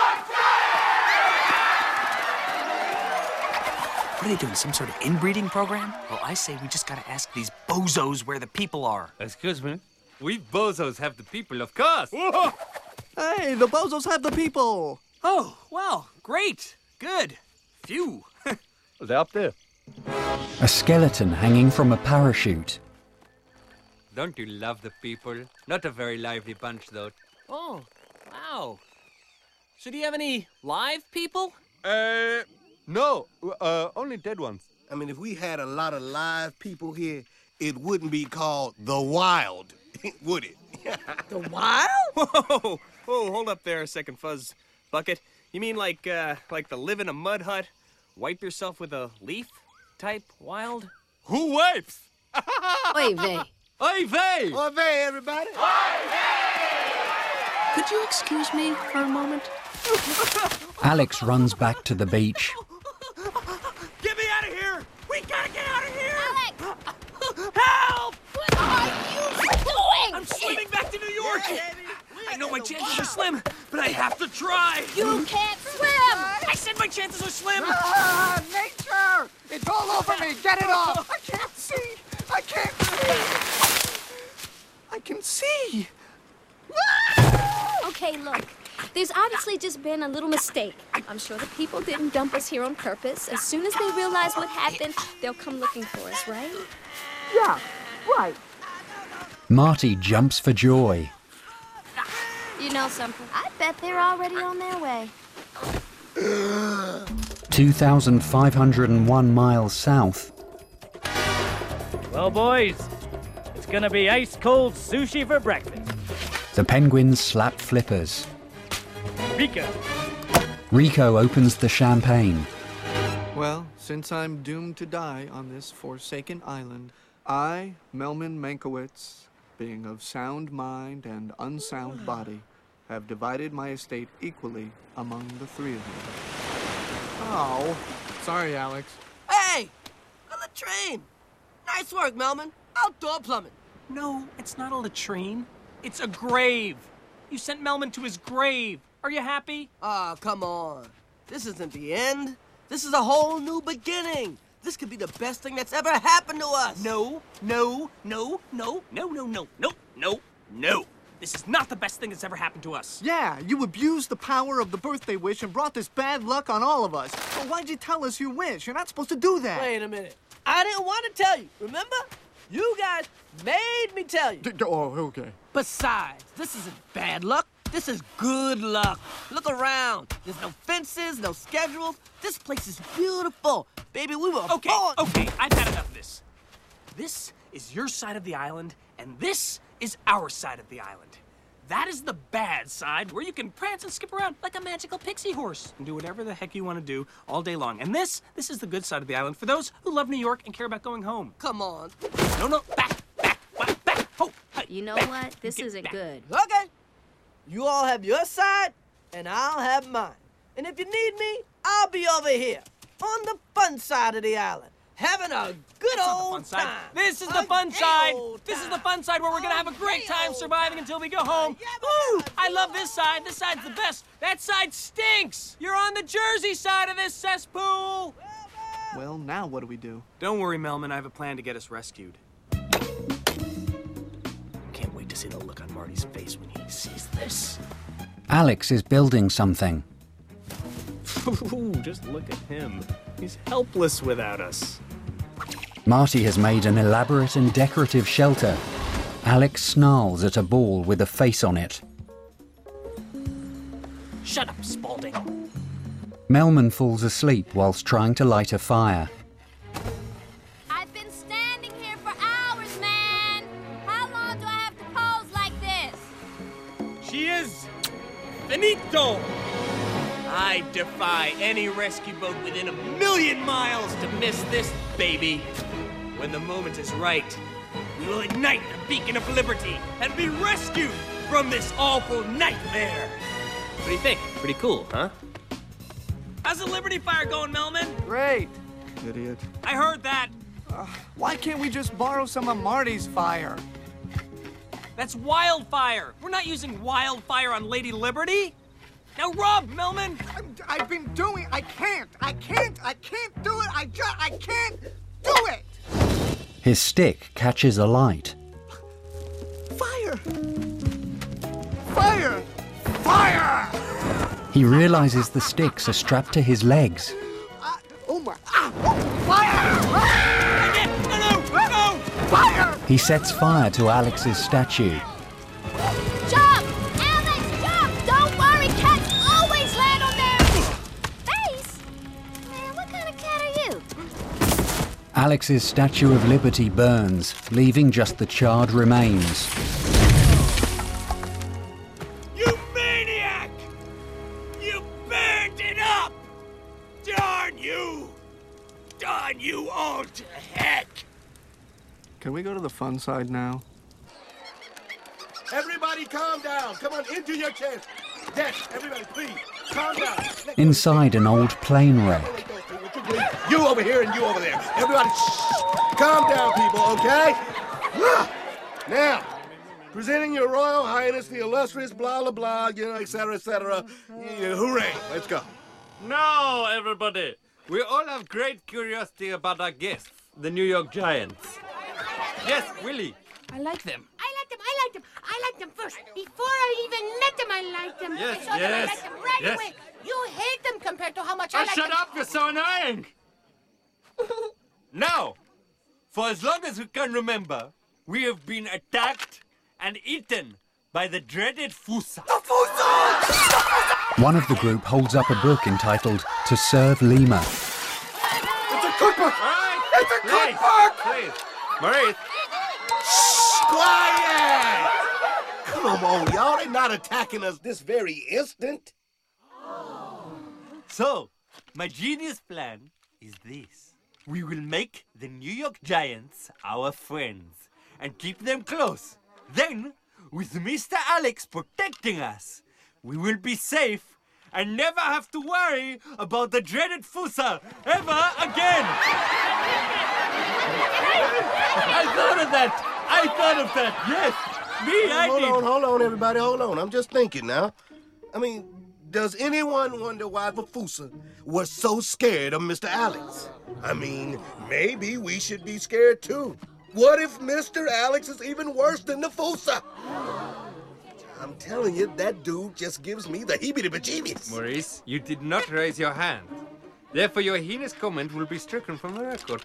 What are they doing, some sort of inbreeding program? Well, I say we just gotta ask these bozos where the people are. Excuse me? We bozos have the people, of course. Hey, the bozos have the people. Oh, well, great. Good. Phew. They're up there. A skeleton hanging from a parachute. Don't you love the people? Not a very lively bunch, though. Oh, wow. So do you have any live people? No. Only dead ones. I mean, if we had a lot of live people here, it wouldn't be called the Wild, would it? The Wild? Whoa, hold up there a second, Fuzz Bucket. You mean like the live in a mud hut, wipe yourself with a leaf type wild? Who wipes? Oy vey. Oy vey! Oy vey, everybody! Could you excuse me for a moment? Alex runs back to the beach. Get me out of here! We gotta get out of here! Alex! Help! What are you doing? I'm swimming back to New York! I know my chances are slim, but I have to try! You can't swim! I said my chances are slim! Nature! It's all over me. Get it off. I can't see. I can't see. I can see. Okay, look. There's obviously just been a little mistake. I'm sure the people didn't dump us here on purpose. As soon as they realize what happened, they'll come looking for us, right? Yeah, right. Marty jumps for joy. You know something? I bet they're already on their way. 2,501 miles south. Well, boys, it's gonna be ice-cold sushi for breakfast. The penguins slap flippers. Rico. Rico opens the champagne. Well, since I'm doomed to die on this forsaken island, I, Melman Mankiewicz, being of sound mind and unsound body, have divided my estate equally among the three of you. Oh, sorry, Alex. Hey! A latrine! Nice work, Melman. Outdoor plumbing. No, it's not a latrine. It's a grave. You sent Melman to his grave. Are you happy? Ah, come on. This isn't the end. This is a whole new beginning. This could be the best thing that's ever happened to us. No, no, no, no, no, no, no, no, no, no. This is not the best thing that's ever happened to us. Yeah, you abused the power of the birthday wish and brought this bad luck on all of us. But why'd you tell us your wish? You're not supposed to do that. Wait a minute. I didn't want to tell you, remember? You guys made me tell you. Oh, okay. Besides, this isn't bad luck. This is good luck. Look around. There's no fences, no schedules. This place is beautiful. Baby, we were Okay, born. okay, I've had enough of this. This is your side of the island, and this is our side of the island. That is the bad side, where you can prance and skip around like a magical pixie horse and do whatever the heck you want to do all day long. And this is the good side of the island for those who love New York and care about going home. Come on. No, back. Oh, hey, You know back. what? This isn't good. Okay. You all have your side, and I'll have mine. And if you need me, I'll be over here, on the fun side of the island, having a good old time. This is the fun side. This is the fun side where we're gonna have a great time surviving until we go home. Woo! I love this side. This side's the best. That side stinks. You're on the Jersey side of this cesspool. Well, now what do we do? Don't worry, Melman. I have a plan to get us rescued. Can't wait to see the look on Marty's face when he sees this. Alex is building something. Ooh, just look at him. He's helpless without us. Marty has made an elaborate and decorative shelter. Alex snarls at a ball with a face on it. Shut up, Spaulding. Melman falls asleep whilst trying to light a fire. I've been standing here for hours, man. How long do I have to pose like this? She is finito. I defy any rescue boat within 1,000,000 miles to miss this baby. When the moment is right, we will ignite the beacon of liberty and be rescued from this awful nightmare. What do you think? Pretty cool, huh? How's the Liberty Fire going, Melman? Great. Idiot. I heard that. Why can't we just borrow some of Marty's fire? That's wildfire. We're not using wildfire on Lady Liberty. Now, Rob, Melman. I've been doing. I can't do it. I can't do it. His stick catches alight. Fire! Fire! Fire! He realizes the sticks are strapped to his legs. Oh my! Fire! No! Fire! He sets fire to Alex's statue. Jump! Alex, jump! Don't worry, cats always land on their face! Man, what kind of cat are you? Alex's Statue of Liberty burns, leaving just the charred remains. You maniac! You burned it up! Darn you! Darn you all to heck! Can we go to the fun side now? Everybody calm down. Come on, into your chairs. Yes, everybody, please, calm down. Inside an old plane wreck, You over here and you over there. Everybody, shh. Calm down, people, okay? Now, presenting your Royal Highness, the illustrious blah, blah, blah, you know, et cetera, et cetera. Yeah, hooray, let's go. Now, everybody, we all have great curiosity about our guests, the New York Giants. Yes, Willie. I like them. I liked them first. Before I even met them, I liked them. Yes, I saw them, I liked them right away. You hate them compared to how much I like them. Shut up, you're so annoying! Now, for as long as we can remember, we have been attacked and eaten by the dreaded Fusa. The Fusa! one of the group holds up a book entitled To Serve Lima. It's a cookbook! Right. It's a cookbook! Please, Maurice. Shh, quiet! Come on, y'all. They're not attacking us this very instant. So, my genius plan is this. We will make the New York Giants our friends and keep them close. Then, with Mr. Alex protecting us, we will be safe and never have to worry about the dreaded Fusa ever again. I thought of that. Yes. Hold on, everybody. Hold on. I'm just thinking now. I mean, does anyone wonder why the Fusa was so scared of Mr. Alex? I mean, maybe we should be scared too. What if Mr. Alex is even worse than the Fusa? I'm telling you, that dude just gives me the heebie-jeebies. Maurice, you did not raise your hand. Therefore, your heinous comment will be stricken from the record.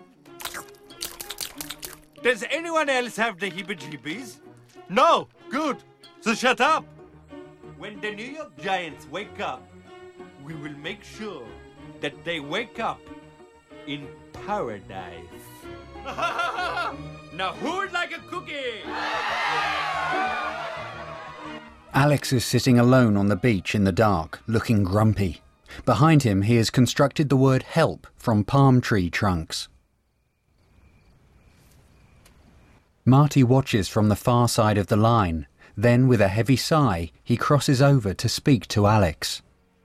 Does anyone else have the heebie-jeebies? No? Good. So shut up. When the New York Giants wake up, we will make sure that they wake up in paradise. Now who would like a cookie? Alex is sitting alone on the beach in the dark, looking grumpy. Behind him, he has constructed the word help from palm tree trunks. Marty watches from the far side of the line. Then, with a heavy sigh, he crosses over to speak to Alex.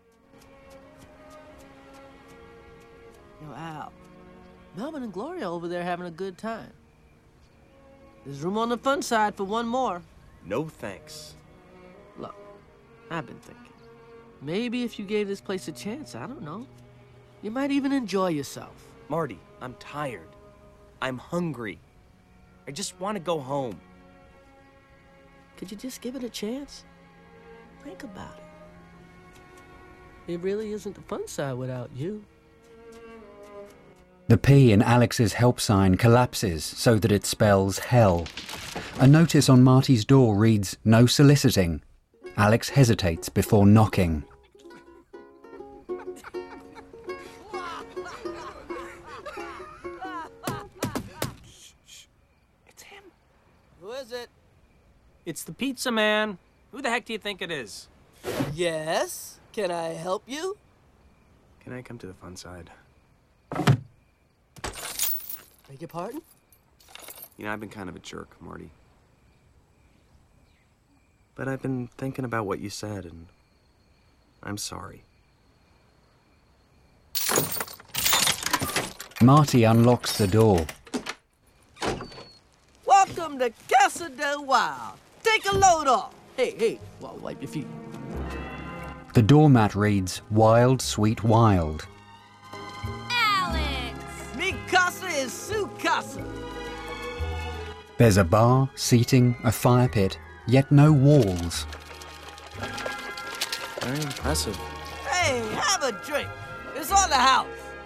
Yo, Al, Melvin and Gloria over there having a good time. There's room on the fun side for one more. No thanks. Look, I've been thinking. Maybe if you gave this place a chance, I don't know, you might even enjoy yourself. Marty, I'm tired. I'm hungry. I just want to go home. Could you just give it a chance? Think about it. it really isn't the fun side without you. The P in Alex's help sign collapses so that it spells hell. A notice on Marty's door reads, "No soliciting." Alex hesitates before knocking. Who is it? It's the pizza man. Who the heck do you think it is? Yes? Can I help you? Can I come to the fun side? Beg your pardon? You know, I've been kind of a jerk, Marty. But I've been thinking about what you said, and I'm sorry. Marty unlocks the door. Welcome to Casa del Wild. Take a load off. Hey, well, wipe your feet. The doormat reads, "Wild, sweet, wild." Mi casa is su casa. There's a bar, seating, a fire pit, yet no walls. Very impressive. Hey, have a drink. It's on the house.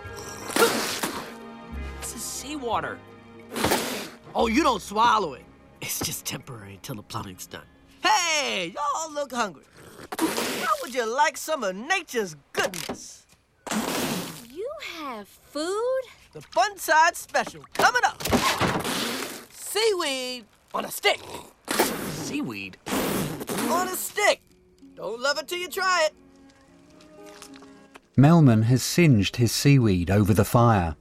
This is seawater. Oh, you don't swallow it. It's just temporary until the plumbing's done. Hey, y'all look hungry. How would you like some of nature's goodness? You have food? The fun side special coming up. Seaweed on a stick. Seaweed? On a stick. Don't love it till you try it. Melman has singed his seaweed over the fire.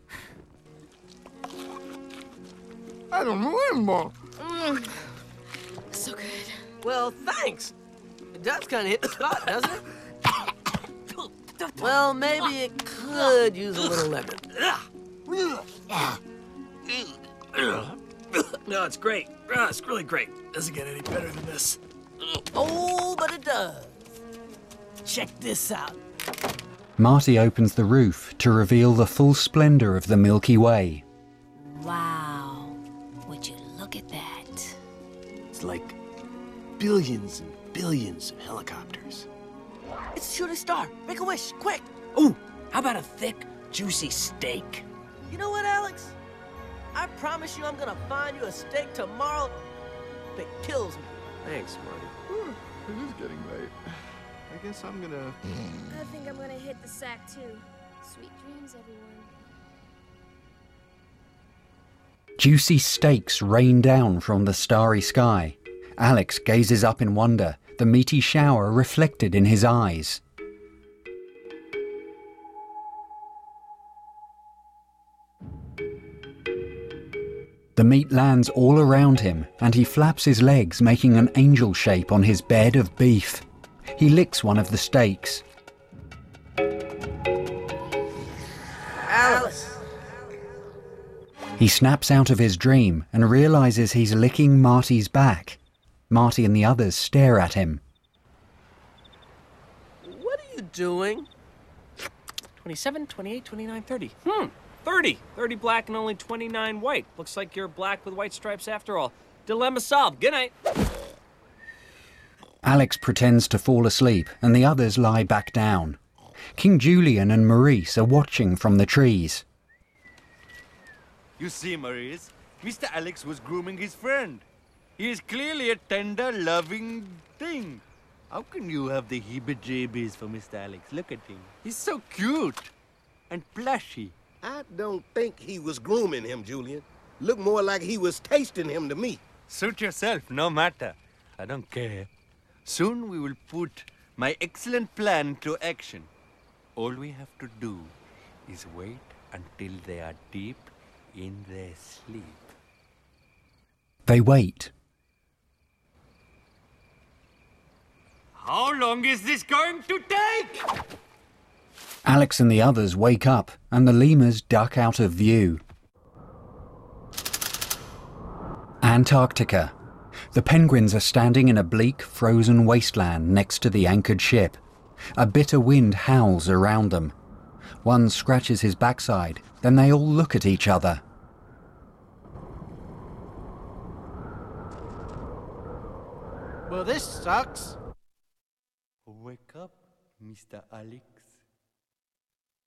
I don't know anymore. So good. Well, thanks. It does kind of hit the spot, doesn't it? Well, maybe it could use a little lemon. No, it's great. It's really great. Doesn't get any better than this. Oh, but it does. Check this out. Marty opens the roof to reveal the full splendor of the Milky Way. Wow. Would you look at that? It's like billions and billions of helicopters. It's a shooting star. Make a wish, quick. Ooh, how about a thick, juicy steak? You know what, Alex? I promise you I'm gonna find you a steak tomorrow that kills me. Thanks, Marty. It is getting late. I guess I'm gonna... I think I'm gonna hit the sack too. Sweet dreams, everyone. Juicy steaks rain down from the starry sky. Alex gazes up in wonder, the meaty shower reflected in his eyes. The meat lands all around him, and he flaps his legs, making an angel shape on his bed of beef. He licks one of the steaks. Alice! He snaps out of his dream and realizes he's licking Marty's back. Marty and the others stare at him. What are you doing? 27, 28, 29, 30. 30. 30 black and only 29 white. Looks like you're black with white stripes after all. Dilemma solved. Good night. Alex pretends to fall asleep and the others lie back down. King Julian and Maurice are watching from the trees. You see, Maurice, Mr. Alex was grooming his friend. He is clearly a tender, loving thing. How can you have the heebie-jeebies for Mr. Alex? Look at him. He's so cute and plushy. I don't think he was grooming him, Julian. Looked more like he was tasting him to me. Suit yourself, no matter. I don't care. Soon we will put my excellent plan to action. All we have to do is wait until they are deep in their sleep. They wait. How long is this going to take? Alex and the others wake up and the lemurs duck out of view. Antarctica. The penguins are standing in a bleak, frozen wasteland next to the anchored ship. A bitter wind howls around them. One scratches his backside, then they all look at each other. Well, this sucks. Wake up, Mr. Alex.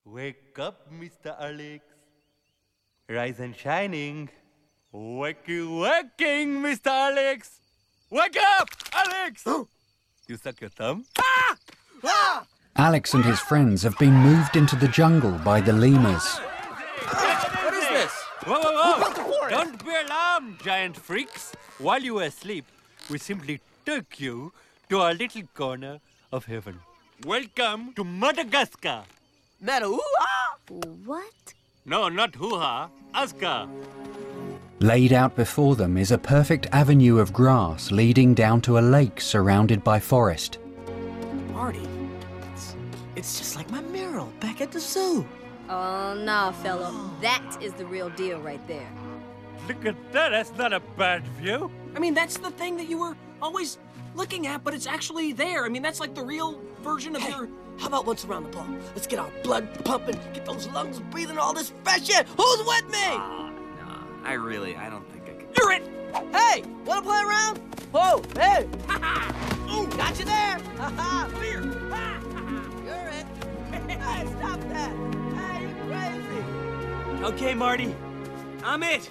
Wake up, Mr. Alex. Rise and shining. Waking, Mr. Alex. Wake up, Alex! You suck your thumb? Ah! Ah! Alex and his friends have been moved into the jungle by the lemurs. What is this? Whoa! Don't be alarmed, giant freaks. While you were asleep, we simply took you to our little corner of heaven. Welcome to Madagascar. Meta-ooh-ah? What? No, not hoo-ha. Aska. Laid out before them is a perfect avenue of grass leading down to a lake surrounded by forest. Marty, it's just like my mural back at the zoo. Oh, no, fellow. That is the real deal right there. Look at that. That's not a bad view. I mean, that's the thing that you were always looking at, but it's actually there. I mean, that's like the real version of your... How about once around the block? Let's get our blood pumping, get those lungs breathing all this fresh air. Who's with me? I don't think I can. You're it! Hey, wanna play around? Whoa, hey! Ooh, got you there! Ha-ha! Clear! You're it! Hey, stop that! Hey, you're crazy! Okay, Marty. I'm it.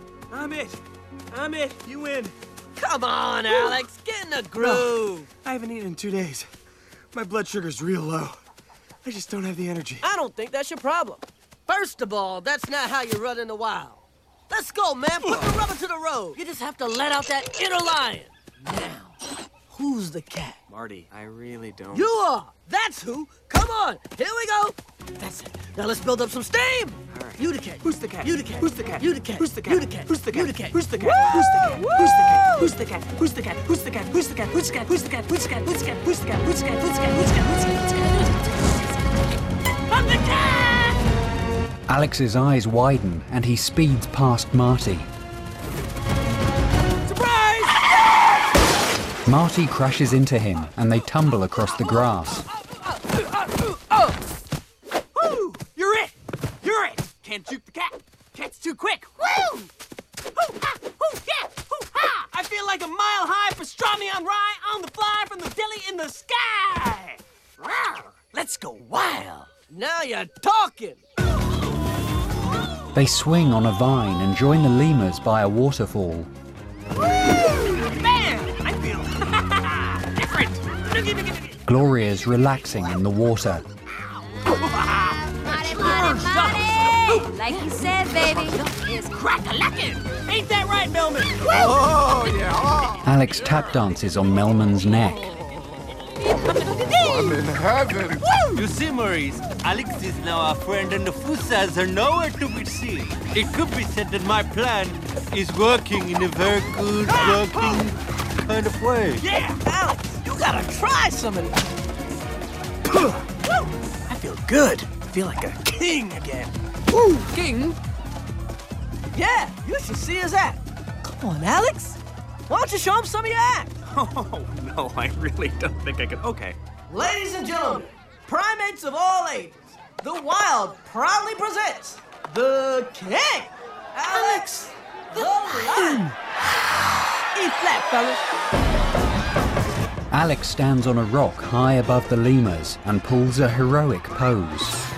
You win. Come on, Alex, get in the groove! I haven't eaten in 2 days. My blood sugar's real low. I just don't have the energy. I don't think that's your problem. First of all, that's not how you run in the wild. Let's go, man. Put the rubber to the road. You just have to let out that inner lion. Now, who's the cat? Marty, I really don't. You are. That's who. Come on. Here we go. That's it. Now let's build up some steam. All right. You the cat. Who's the cat? You the cat. Who's the cat? You the cat. Who's the cat? You the cat. Who's the cat? You the cat. Who's the cat? Woo! Who's the cat? Who's the cat? Who's the cat? Who's the cat? Who's the cat? Who's the cat? Who's the cat? Who's the cat? Who's the cat? Who's the cat? Who's the cat? Who's the cat? Who's the cat? Who's the cat? Who's the cat? Who's the cat? I'm the cat! Alex's eyes widen and he speeds past Marty. Surprise! Marty crashes into him and they tumble across the grass. You're it. Can't juke the cat. Cat's too quick. Woo! Hoo-ha! Hoo-yeah! Hoo-ha! I feel like a mile-high pastrami on rye on the fly from the deli in the sky. Rawr! Let's go wild. Now you're talking. They swing on a vine and join the lemurs by a waterfall. Man, I feel different. Gloria's relaxing in the water. Marty! Like you said, baby, it's crack-a-lackin'. Ain't that right, Melman? Oh, yeah. Alex tap dances on Melman's neck. I'm in heaven. You see, Maurice, Alex is now our friend and the Fusas are nowhere to be seen. It could be said that my plan is working in a very good working kind of way. Yeah, Alex, you gotta try some of this. I feel good. I feel like a king again. Ooh, king? Yeah, you should see his act. Come on, Alex. Why don't you show him some of your act? Oh, no, I really don't think I can. Okay. Ladies and gentlemen, primates of all ages, the Wild proudly presents the king, Alex the Lion. E flat, fellas. Alex stands on a rock high above the lemurs and pulls a heroic pose.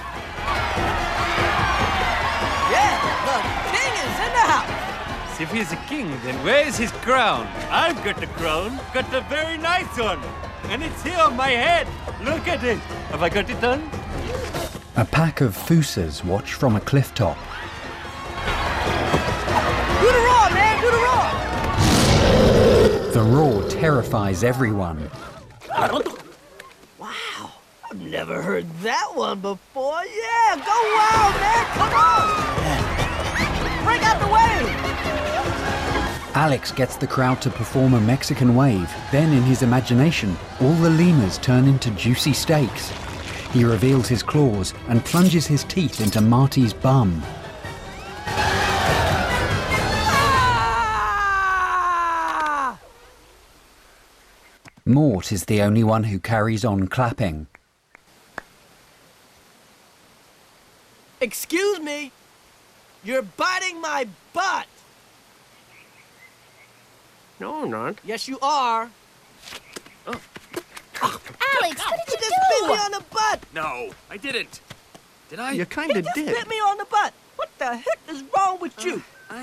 Yeah, the king is in the house. If he's a king, then where's his crown? I've got the crown, got a very nice one. And it's here on my head. Look at it. Have I got it done? A pack of Fusas watch from a cliff top. Do the roar, man, do the roar. The roar terrifies everyone. Wow, I've never heard that one before. Yeah, go wild, man, come on. Break out the wave. Alex gets the crowd to perform a Mexican wave. Then, in his imagination, all the lemurs turn into juicy steaks. He reveals his claws and plunges his teeth into Marty's bum. Ah! Mort is the only one who carries on clapping. Excuse me, you're biting my butt. No, I'm not. Yes, you are. Alex, what did you just bit me on the butt. No, I didn't. Did I? You kind of He just did. bit me on the butt. What the heck is wrong with you?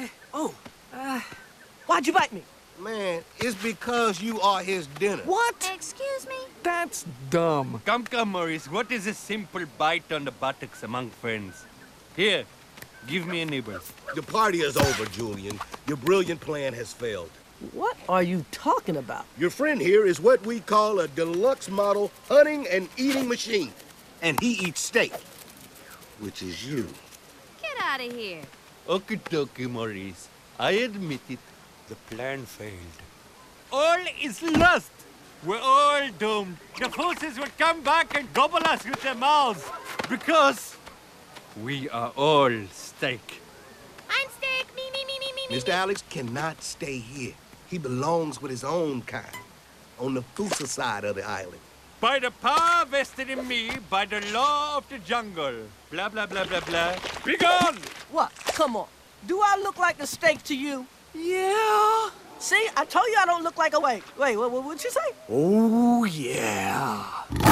Why'd you bite me? Man, it's because you are his dinner. What? Excuse me? That's dumb. Come, Maurice. What is a simple bite on the buttocks among friends? Here, give me a nibble. The party is over, Julian. Your brilliant plan has failed. What are you talking about? Your friend here is what we call a deluxe model hunting and eating machine. And he eats steak, which is you. Get out of here. Okie dokie, Maurice. I admit it. The plan failed. All is lost. We're all doomed. The forces will come back and gobble us with their mouths. Because we are all steak. I'm steak. Me. Mr. Alex cannot stay here. He belongs with his own kind, on the Fusa side of the island. By the power vested in me by the law of the jungle. Blah, blah, blah, blah, blah. Be gone! What? Come on. Do I look like a steak to you? Yeah. See, I told you I don't look like a wait, what'd you say? Oh, yeah.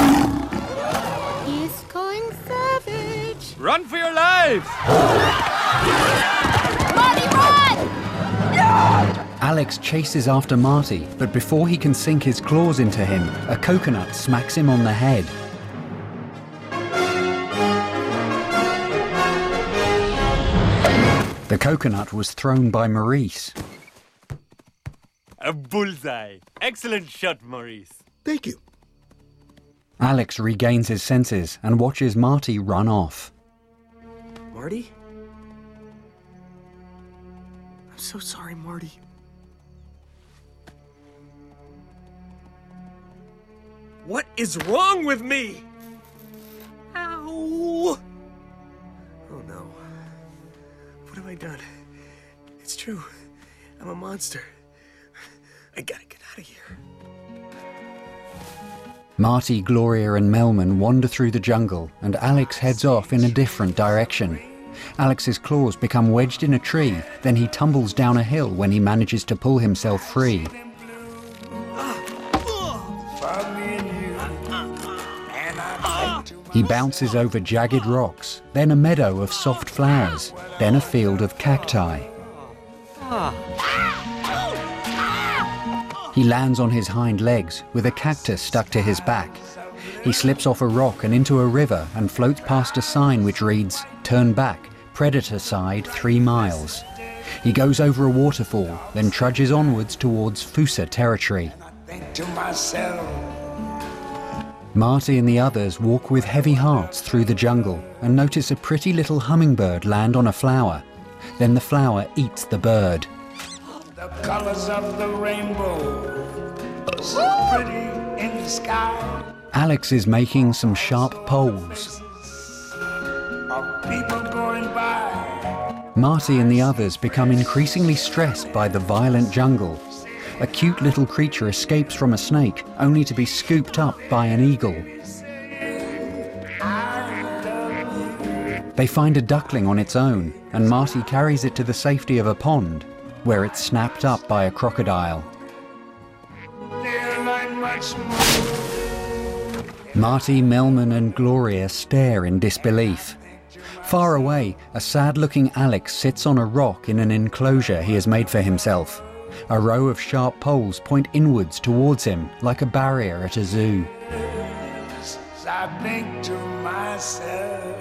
He's going savage. Run for your lives! Marty, run! Alex chases after Marty, but before he can sink his claws into him, a coconut smacks him on the head. The coconut was thrown by Maurice. A bullseye. Excellent shot, Maurice. Thank you. Alex regains his senses and watches Marty run off. Marty? I'm so sorry, Marty. What is wrong with me? Ow! Oh no. What have I done? It's true. I'm a monster. I gotta get out of here. Marty, Gloria and Melman wander through the jungle and Alex heads off in a different direction. Alex's claws become wedged in a tree, then he tumbles down a hill when he manages to pull himself free. He bounces over jagged rocks, then a meadow of soft flowers, then a field of cacti. He lands on his hind legs with a cactus stuck to his back. He slips off a rock and into a river and floats past a sign which reads, "Turn back, predator side 3 miles." He goes over a waterfall, then trudges onwards towards Fusa territory. To myself. Marty and the others walk with heavy hearts through the jungle and notice a pretty little hummingbird land on a flower. Then the flower eats the bird. The colors of the rainbow, so pretty in the sky. Alex is making some sharp poles. Of people going by. Marty and the others become increasingly stressed by the violent jungle. A cute little creature escapes from a snake, only to be scooped up by an eagle. They find a duckling on its own, and Marty carries it to the safety of a pond, where it's snapped up by a crocodile. Marty, Melman and Gloria stare in disbelief. Far away, a sad-looking Alex sits on a rock in an enclosure he has made for himself. A row of sharp poles point inwards towards him, like a barrier at a zoo. I think to myself,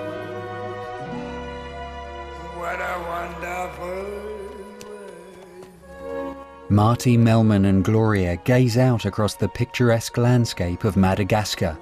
what a wonderful. Marty, Melman and Gloria gaze out across the picturesque landscape of Madagascar.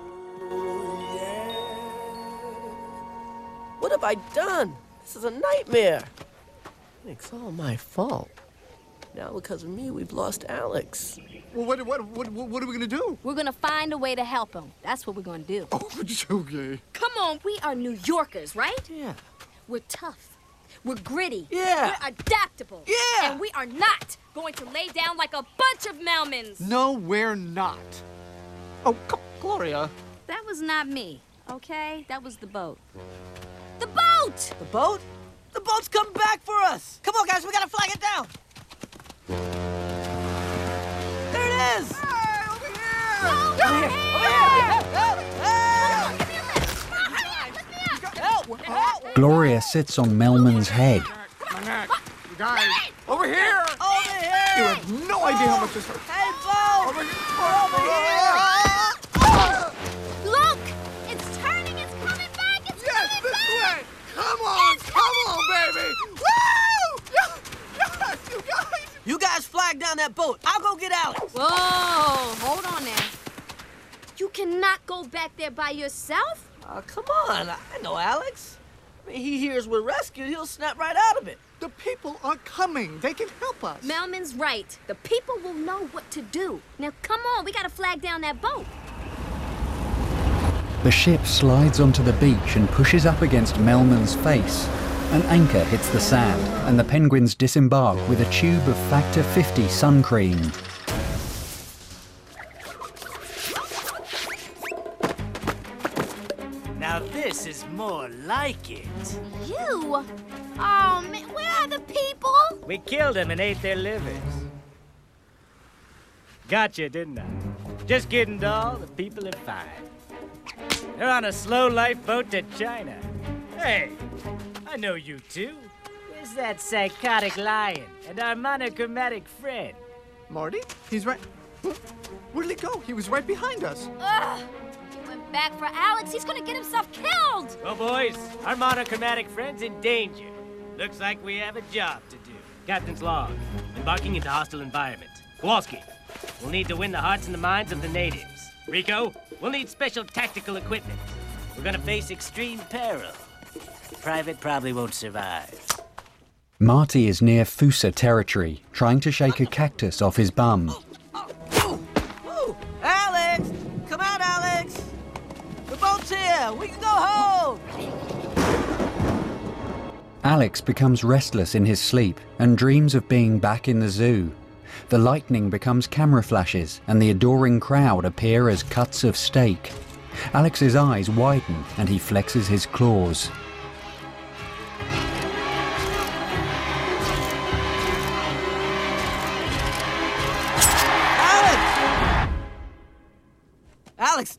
What have I done? This is a nightmare. It's all my fault. Now, because of me, we've lost Alex. Well, what are we gonna do? We're gonna find a way to help him. That's what we're gonna do. Oh, okay. Come on, we are New Yorkers, right? Yeah. We're tough. We're gritty. Yeah. We're adaptable. Yeah. And we are not going to lay down like a bunch of Melmans. No, we're not. Oh, Gloria. That was not me, okay? That was the boat. The boat! The boat? The boat's come back for us! Come on, guys, we gotta flag it down! There it is! Hey, over here! Over here! Over here! Hey! Gloria sits on Melman's head. My neck. You guys. Over here. Over here. You have no idea how much this hurts. Hey, Bo. Over here. Look! It's turning, it's coming back, it's Yes, coming this back! way. Come on, baby. Woo! Yes, you guys. You guys flag down that boat. I'll go get Alex. Whoa, hold on now. You cannot go back there by yourself? Oh, come on. I know Alex. I mean, he hears we're rescued, he'll snap right out of it. The people are coming. They can help us. Melman's right. The people will know what to do. Now, come on, we gotta flag down that boat. The ship slides onto the beach and pushes up against Melman's face. An anchor hits the sand, and the penguins disembark with a tube of Factor 50 sun cream. Now this is more like it. You? Oh, man, where are the people? We killed them and ate their livers. Gotcha, didn't I? Just kidding, doll. The people are fine. They're on a slow lifeboat to China. Hey, I know you two. Where's that psychotic lion and our monochromatic friend? Marty? He's right. Where did he go? He was right behind us. Ugh! He went back for Alex. He's gonna get himself killed! Well, boys, our monochromatic friend's in danger. Looks like we have a job to do. Captain's log. Embarking into hostile environment. Kowalski, we'll need to win the hearts and the minds of the natives. Rico, we'll need special tactical equipment. We're gonna face extreme peril. Private probably won't survive. Marty is near Fusa territory, trying to shake a cactus off his bum. Ooh, Alex! Come out, Alex! The boat's here! We can go home! Alex becomes restless in his sleep and dreams of being back in the zoo. The lightning becomes camera flashes and the adoring crowd appear as cuts of steak. Alex's eyes widen and he flexes his claws. Alex!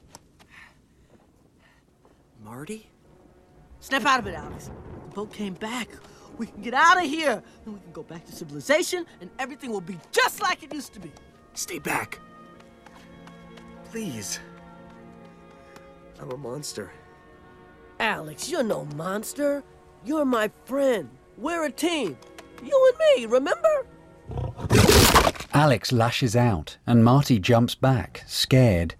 Marty? Snap out of it, Alex. The boat came back. We can get out of here. And we can go back to civilization, and everything will be just like it used to be. Stay back. Please. I'm a monster. Alex, you're no monster. You're my friend. We're a team. You and me, remember? Alex lashes out, and Marty jumps back, scared.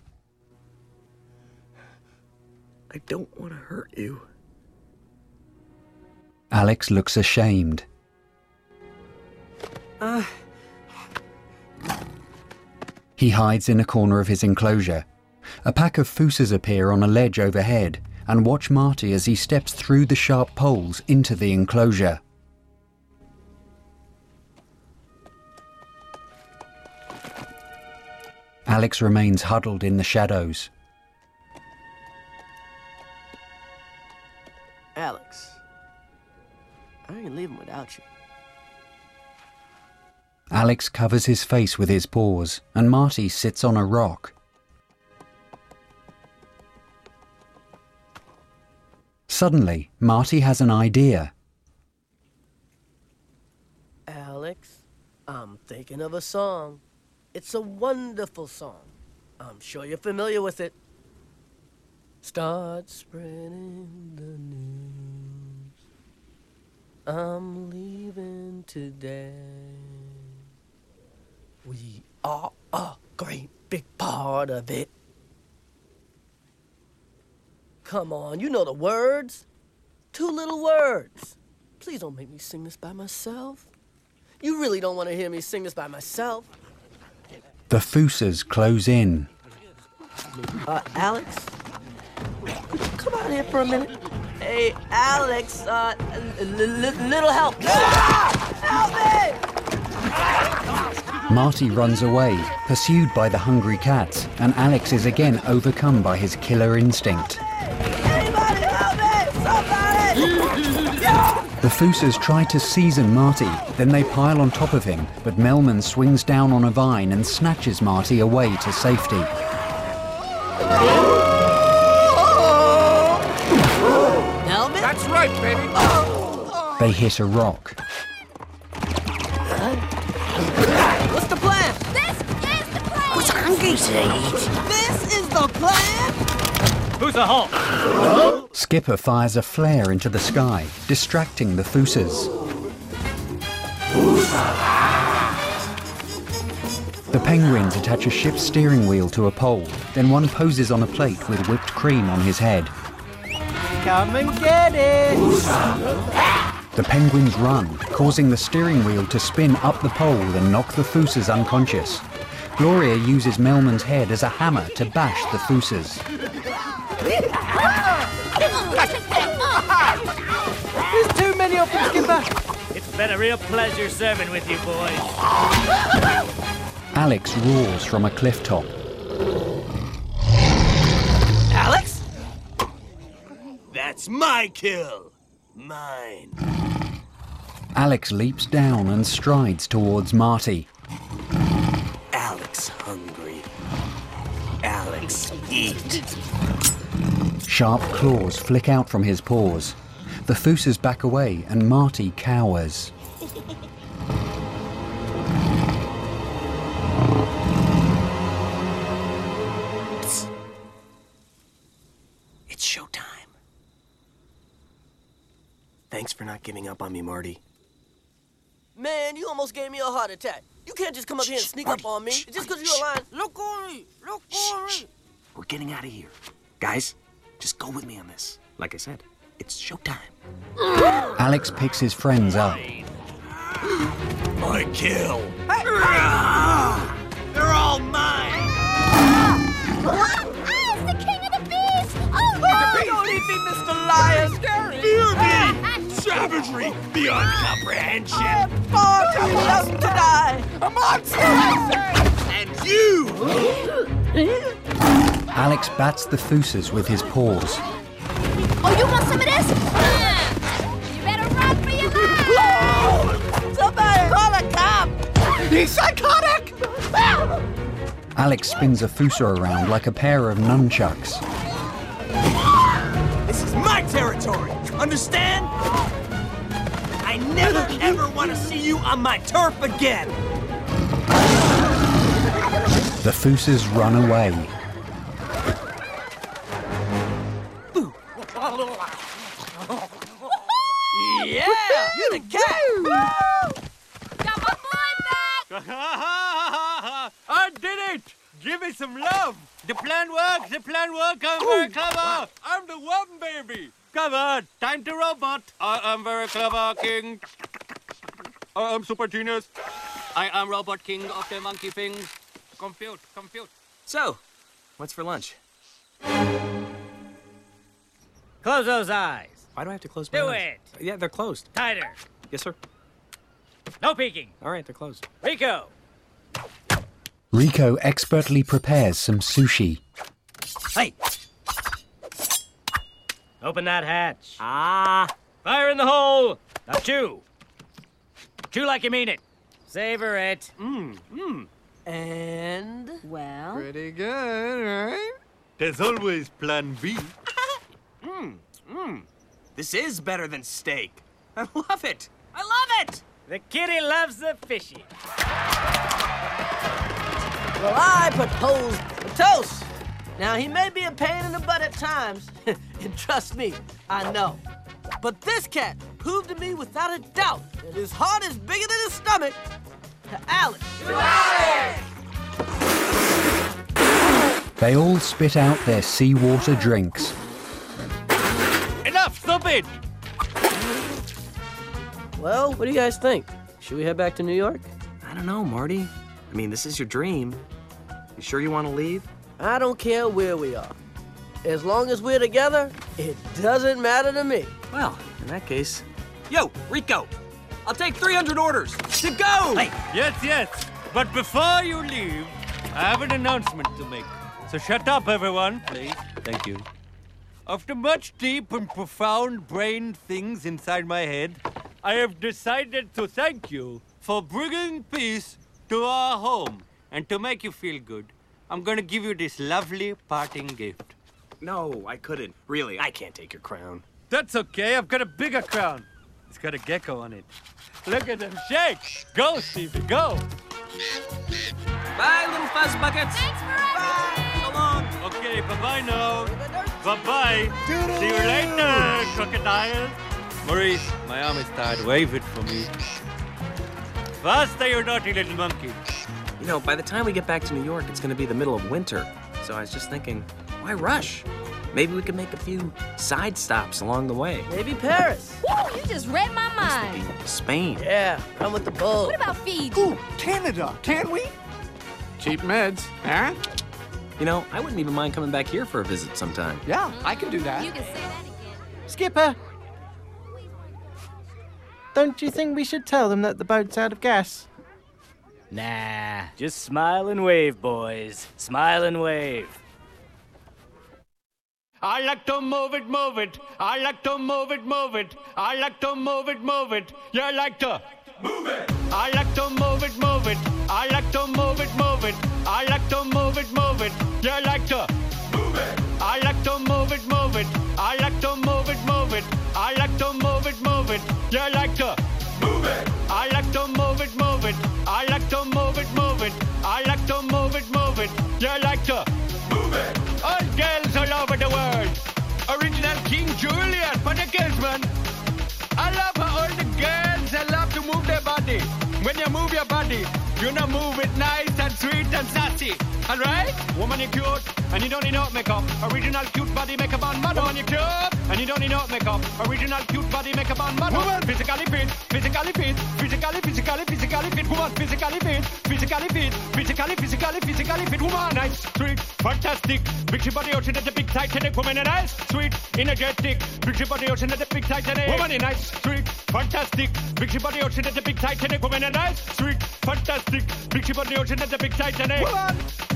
I don't want to hurt you. Alex looks ashamed. He hides in a corner of his enclosure. A pack of Fusas appear on a ledge overhead and watch Marty as he steps through the sharp poles into the enclosure. Alex remains huddled in the shadows. Alex, I ain't leaving without you. Alex covers his face with his paws, and Marty sits on a rock. Suddenly, Marty has an idea. Alex, I'm thinking of a song. It's a wonderful song. I'm sure you're familiar with it. Start spreading the news. I'm leaving today. We are a great big part of it. Come on, you know the words. 2 little words. Please don't make me sing this by myself. You really don't want to hear me sing this by myself. The Fusas close in. Alex? Come out here for a minute. Hey, Alex, little help. Help me! Marty runs away, pursued by the hungry cats, and Alex is again overcome by his killer instinct. Anybody help me! Somebody! The Fusas try to season Marty, then they pile on top of him, but Melman swings down on a vine and snatches Marty away to safety. Melman? That's right, baby. They hit a rock. What's the plan? This is the plan! What's hungry to eat? This is the plan? Who's the halt? Skipper fires a flare into the sky, distracting the Foosas. The penguins attach a ship's steering wheel to a pole, then one poses on a plate with whipped cream on his head. Come and get it! The penguins run, causing the steering wheel to spin up the pole and knock the Foosas unconscious. Gloria uses Melman's head as a hammer to bash the Foosas. There's too many of them, Skipper! It's been a real pleasure serving with you boys. Alex roars from a cliff top. Alex? That's my kill. Mine. Alex leaps down and strides towards Marty. Alex hungry. Alex eat. Sharp claws flick out from his paws. The Foosas back away and Marty cowers. It's showtime. Thanks for not giving up on me, Marty. Man, you almost gave me a heart attack. You can't just come up here and sneak up on me just because you're lying. Look on me! Look on me! We're getting out of here. Guys, just go with me on this. Like I said, it's showtime. Alex picks his friends up. My kill. They're all mine. It's the king of the beasts! Oh no! Don't eat me, Mr. Lion! Fear me! Savagery beyond comprehension. Far too young to die! A monster! And you! Alex bats the Foosas with his paws. Oh, you want some of this? You better run for your life! Somebody call a cop! He's psychotic! Alex spins a Foosa around like a pair of nunchucks. This is my territory. Understand? I never ever want to see you on my turf again. The Foosas run away. Yeah! You're the cat! Got my boy back! I did it! Give me some love! The plan works! The plan works! I'm very clever! I'm the one, baby! Come on! Time to robot! I am very clever, king! I am super genius! I am robot king of the monkey things! Compute, compute! So, what's for lunch? Close those eyes. Why do I have to close my Do eyes? it. Yeah, they're closed. Tighter. Yes, sir. No peeking. All right, they're closed. Rico. Rico expertly prepares some sushi. Hey. Open that hatch. Fire in the hole. Now chew. Chew like you mean it. Savor it. And? Well? Pretty good, right? There's always plan B. This is better than steak. I love it. I love it. The kitty loves the fishy. Well, I propose a toast. Now, he may be a pain in the butt at times, and trust me, I know. But this cat proved to me without a doubt that his heart is bigger than his stomach. To Alex. To Alex! They all spit out their seawater drinks. Enough, stop it! Well, what do you guys think? Should we head back to New York? I don't know, Marty. I mean, this is your dream. You sure you want to leave? I don't care where we are. As long as we're together, it doesn't matter to me. Well, in that case... Yo, Rico. I'll take 300 orders. To go! Hey. Yes, yes. But before you leave, I have an announcement to make. So shut up, everyone, please. Thank you. After much deep and profound brain things inside my head, I have decided to thank you for bringing peace to our home. And to make you feel good, I'm gonna give you this lovely parting gift. No, I couldn't. Really, I can't take your crown. That's okay, I've got a bigger crown. It's got a gecko on it. Look at him shake. Go, Stevie, go. Bye, little fuzz buckets. Thanks for everything. So long. Okay, bye-bye now. Bye-bye. See you later, crocodile. Maurice, my arm is tired. Wave it for me. Faster, you naughty little monkey. You know, by the time we get back to New York, it's going to be the middle of winter. So I was just thinking, why rush? Maybe we could make a few side stops along the way. Maybe Paris. Woo, you just read my mind. Spain. Yeah, run with the bull. What about Fiji? Ooh, Canada. Can we? Cheap meds, huh? You know, I wouldn't even mind coming back here for a visit sometime. Yeah, I can do that. You can say that again. Skipper! Don't you think we should tell them that the boat's out of gas? Nah, just smile and wave, boys. Smile and wave. I like to move it, move it. I like to move it, move it. I like to move it, move it. You like to move it. I like to move it, move it. I like to move it, move it. I like to move it, move it. You like to move it. I like to move it, move it. I like to move it, move it. I like to move it, move it. You like to move it. I like to move it, move it. I like to move it, move it. I like to move it, move it. You like to move it. All girls all over the world. Original King Juliet for the girls, man. I love how all the girls they love to move their body. When you move your body, you know move it nice and sweet and sassy. Alright? Woman, you're cute, and you don't need no makeup. Original cute body makeup on model. Woman, you're cute, and you don't need no makeup. Original cute body makeup on model. Woman, physically fit, physically fit, physically fit. Woman, physically fit, physically fit, physically fit. Woman, nice, sweet, fantastic. Big ship body ocean at the big Titanic. Woman, nice, sweet, energetic. Big ship body ocean at the big Titanic. Woman, nice, sweet, fantastic. Big ship body ocean at the big Titanic. Woman, nice, sweet, fantastic. Big ship body ocean at the big Titanic. Woman.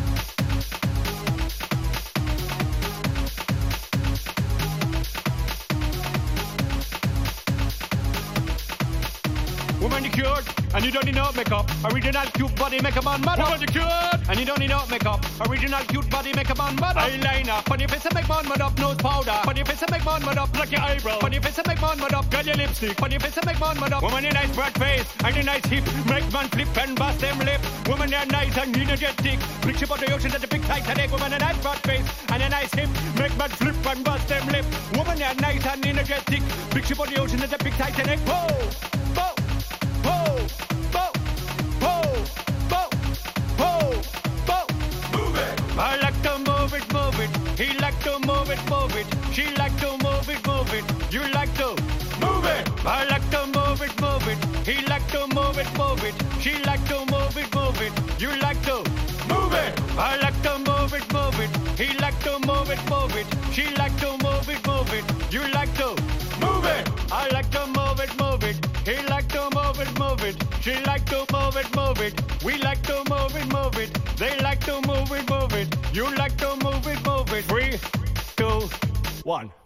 Woman, you cute, and you don't need no makeup. Original cute body makeup on model. Woman, you cute, and you don't need no makeup. Original cute body makeup on model. Eyeliner, on your face and make man mud up. Nose powder, on your face and make man mud up. Like your eyebrow, on your face and make man mud up. Girl, your lipstick, on your face and make man mud up. Woman, you nice broad face, and you nice hip. Make man flip and bust them lip. Woman, you're nice and energetic. Big ship on the ocean at the big Titanic. Woman, a nice broad face, and a nice hip. Make man flip and bust them lip. Woman, you're nice and energetic. Big ship on the ocean at the big Titanic. Whoa, whoa. Ho, bo, ho, bo, ho, bo. Move it. I like to move it, move it. He like to move it, move it. She like to move it, move it. You like to move it. I like to move it, move it. He like to move it, move it. She like to move it, move it. You like to move it. I like to move it, move it. He like to move it, move it. She like to move it, move it. You like to move it. I like to move it, move it. He like to move it, move it. She like to move it, move it. We like to move it, move it. They like to move it, move it. You like to move it, move it. 3, 2, 1.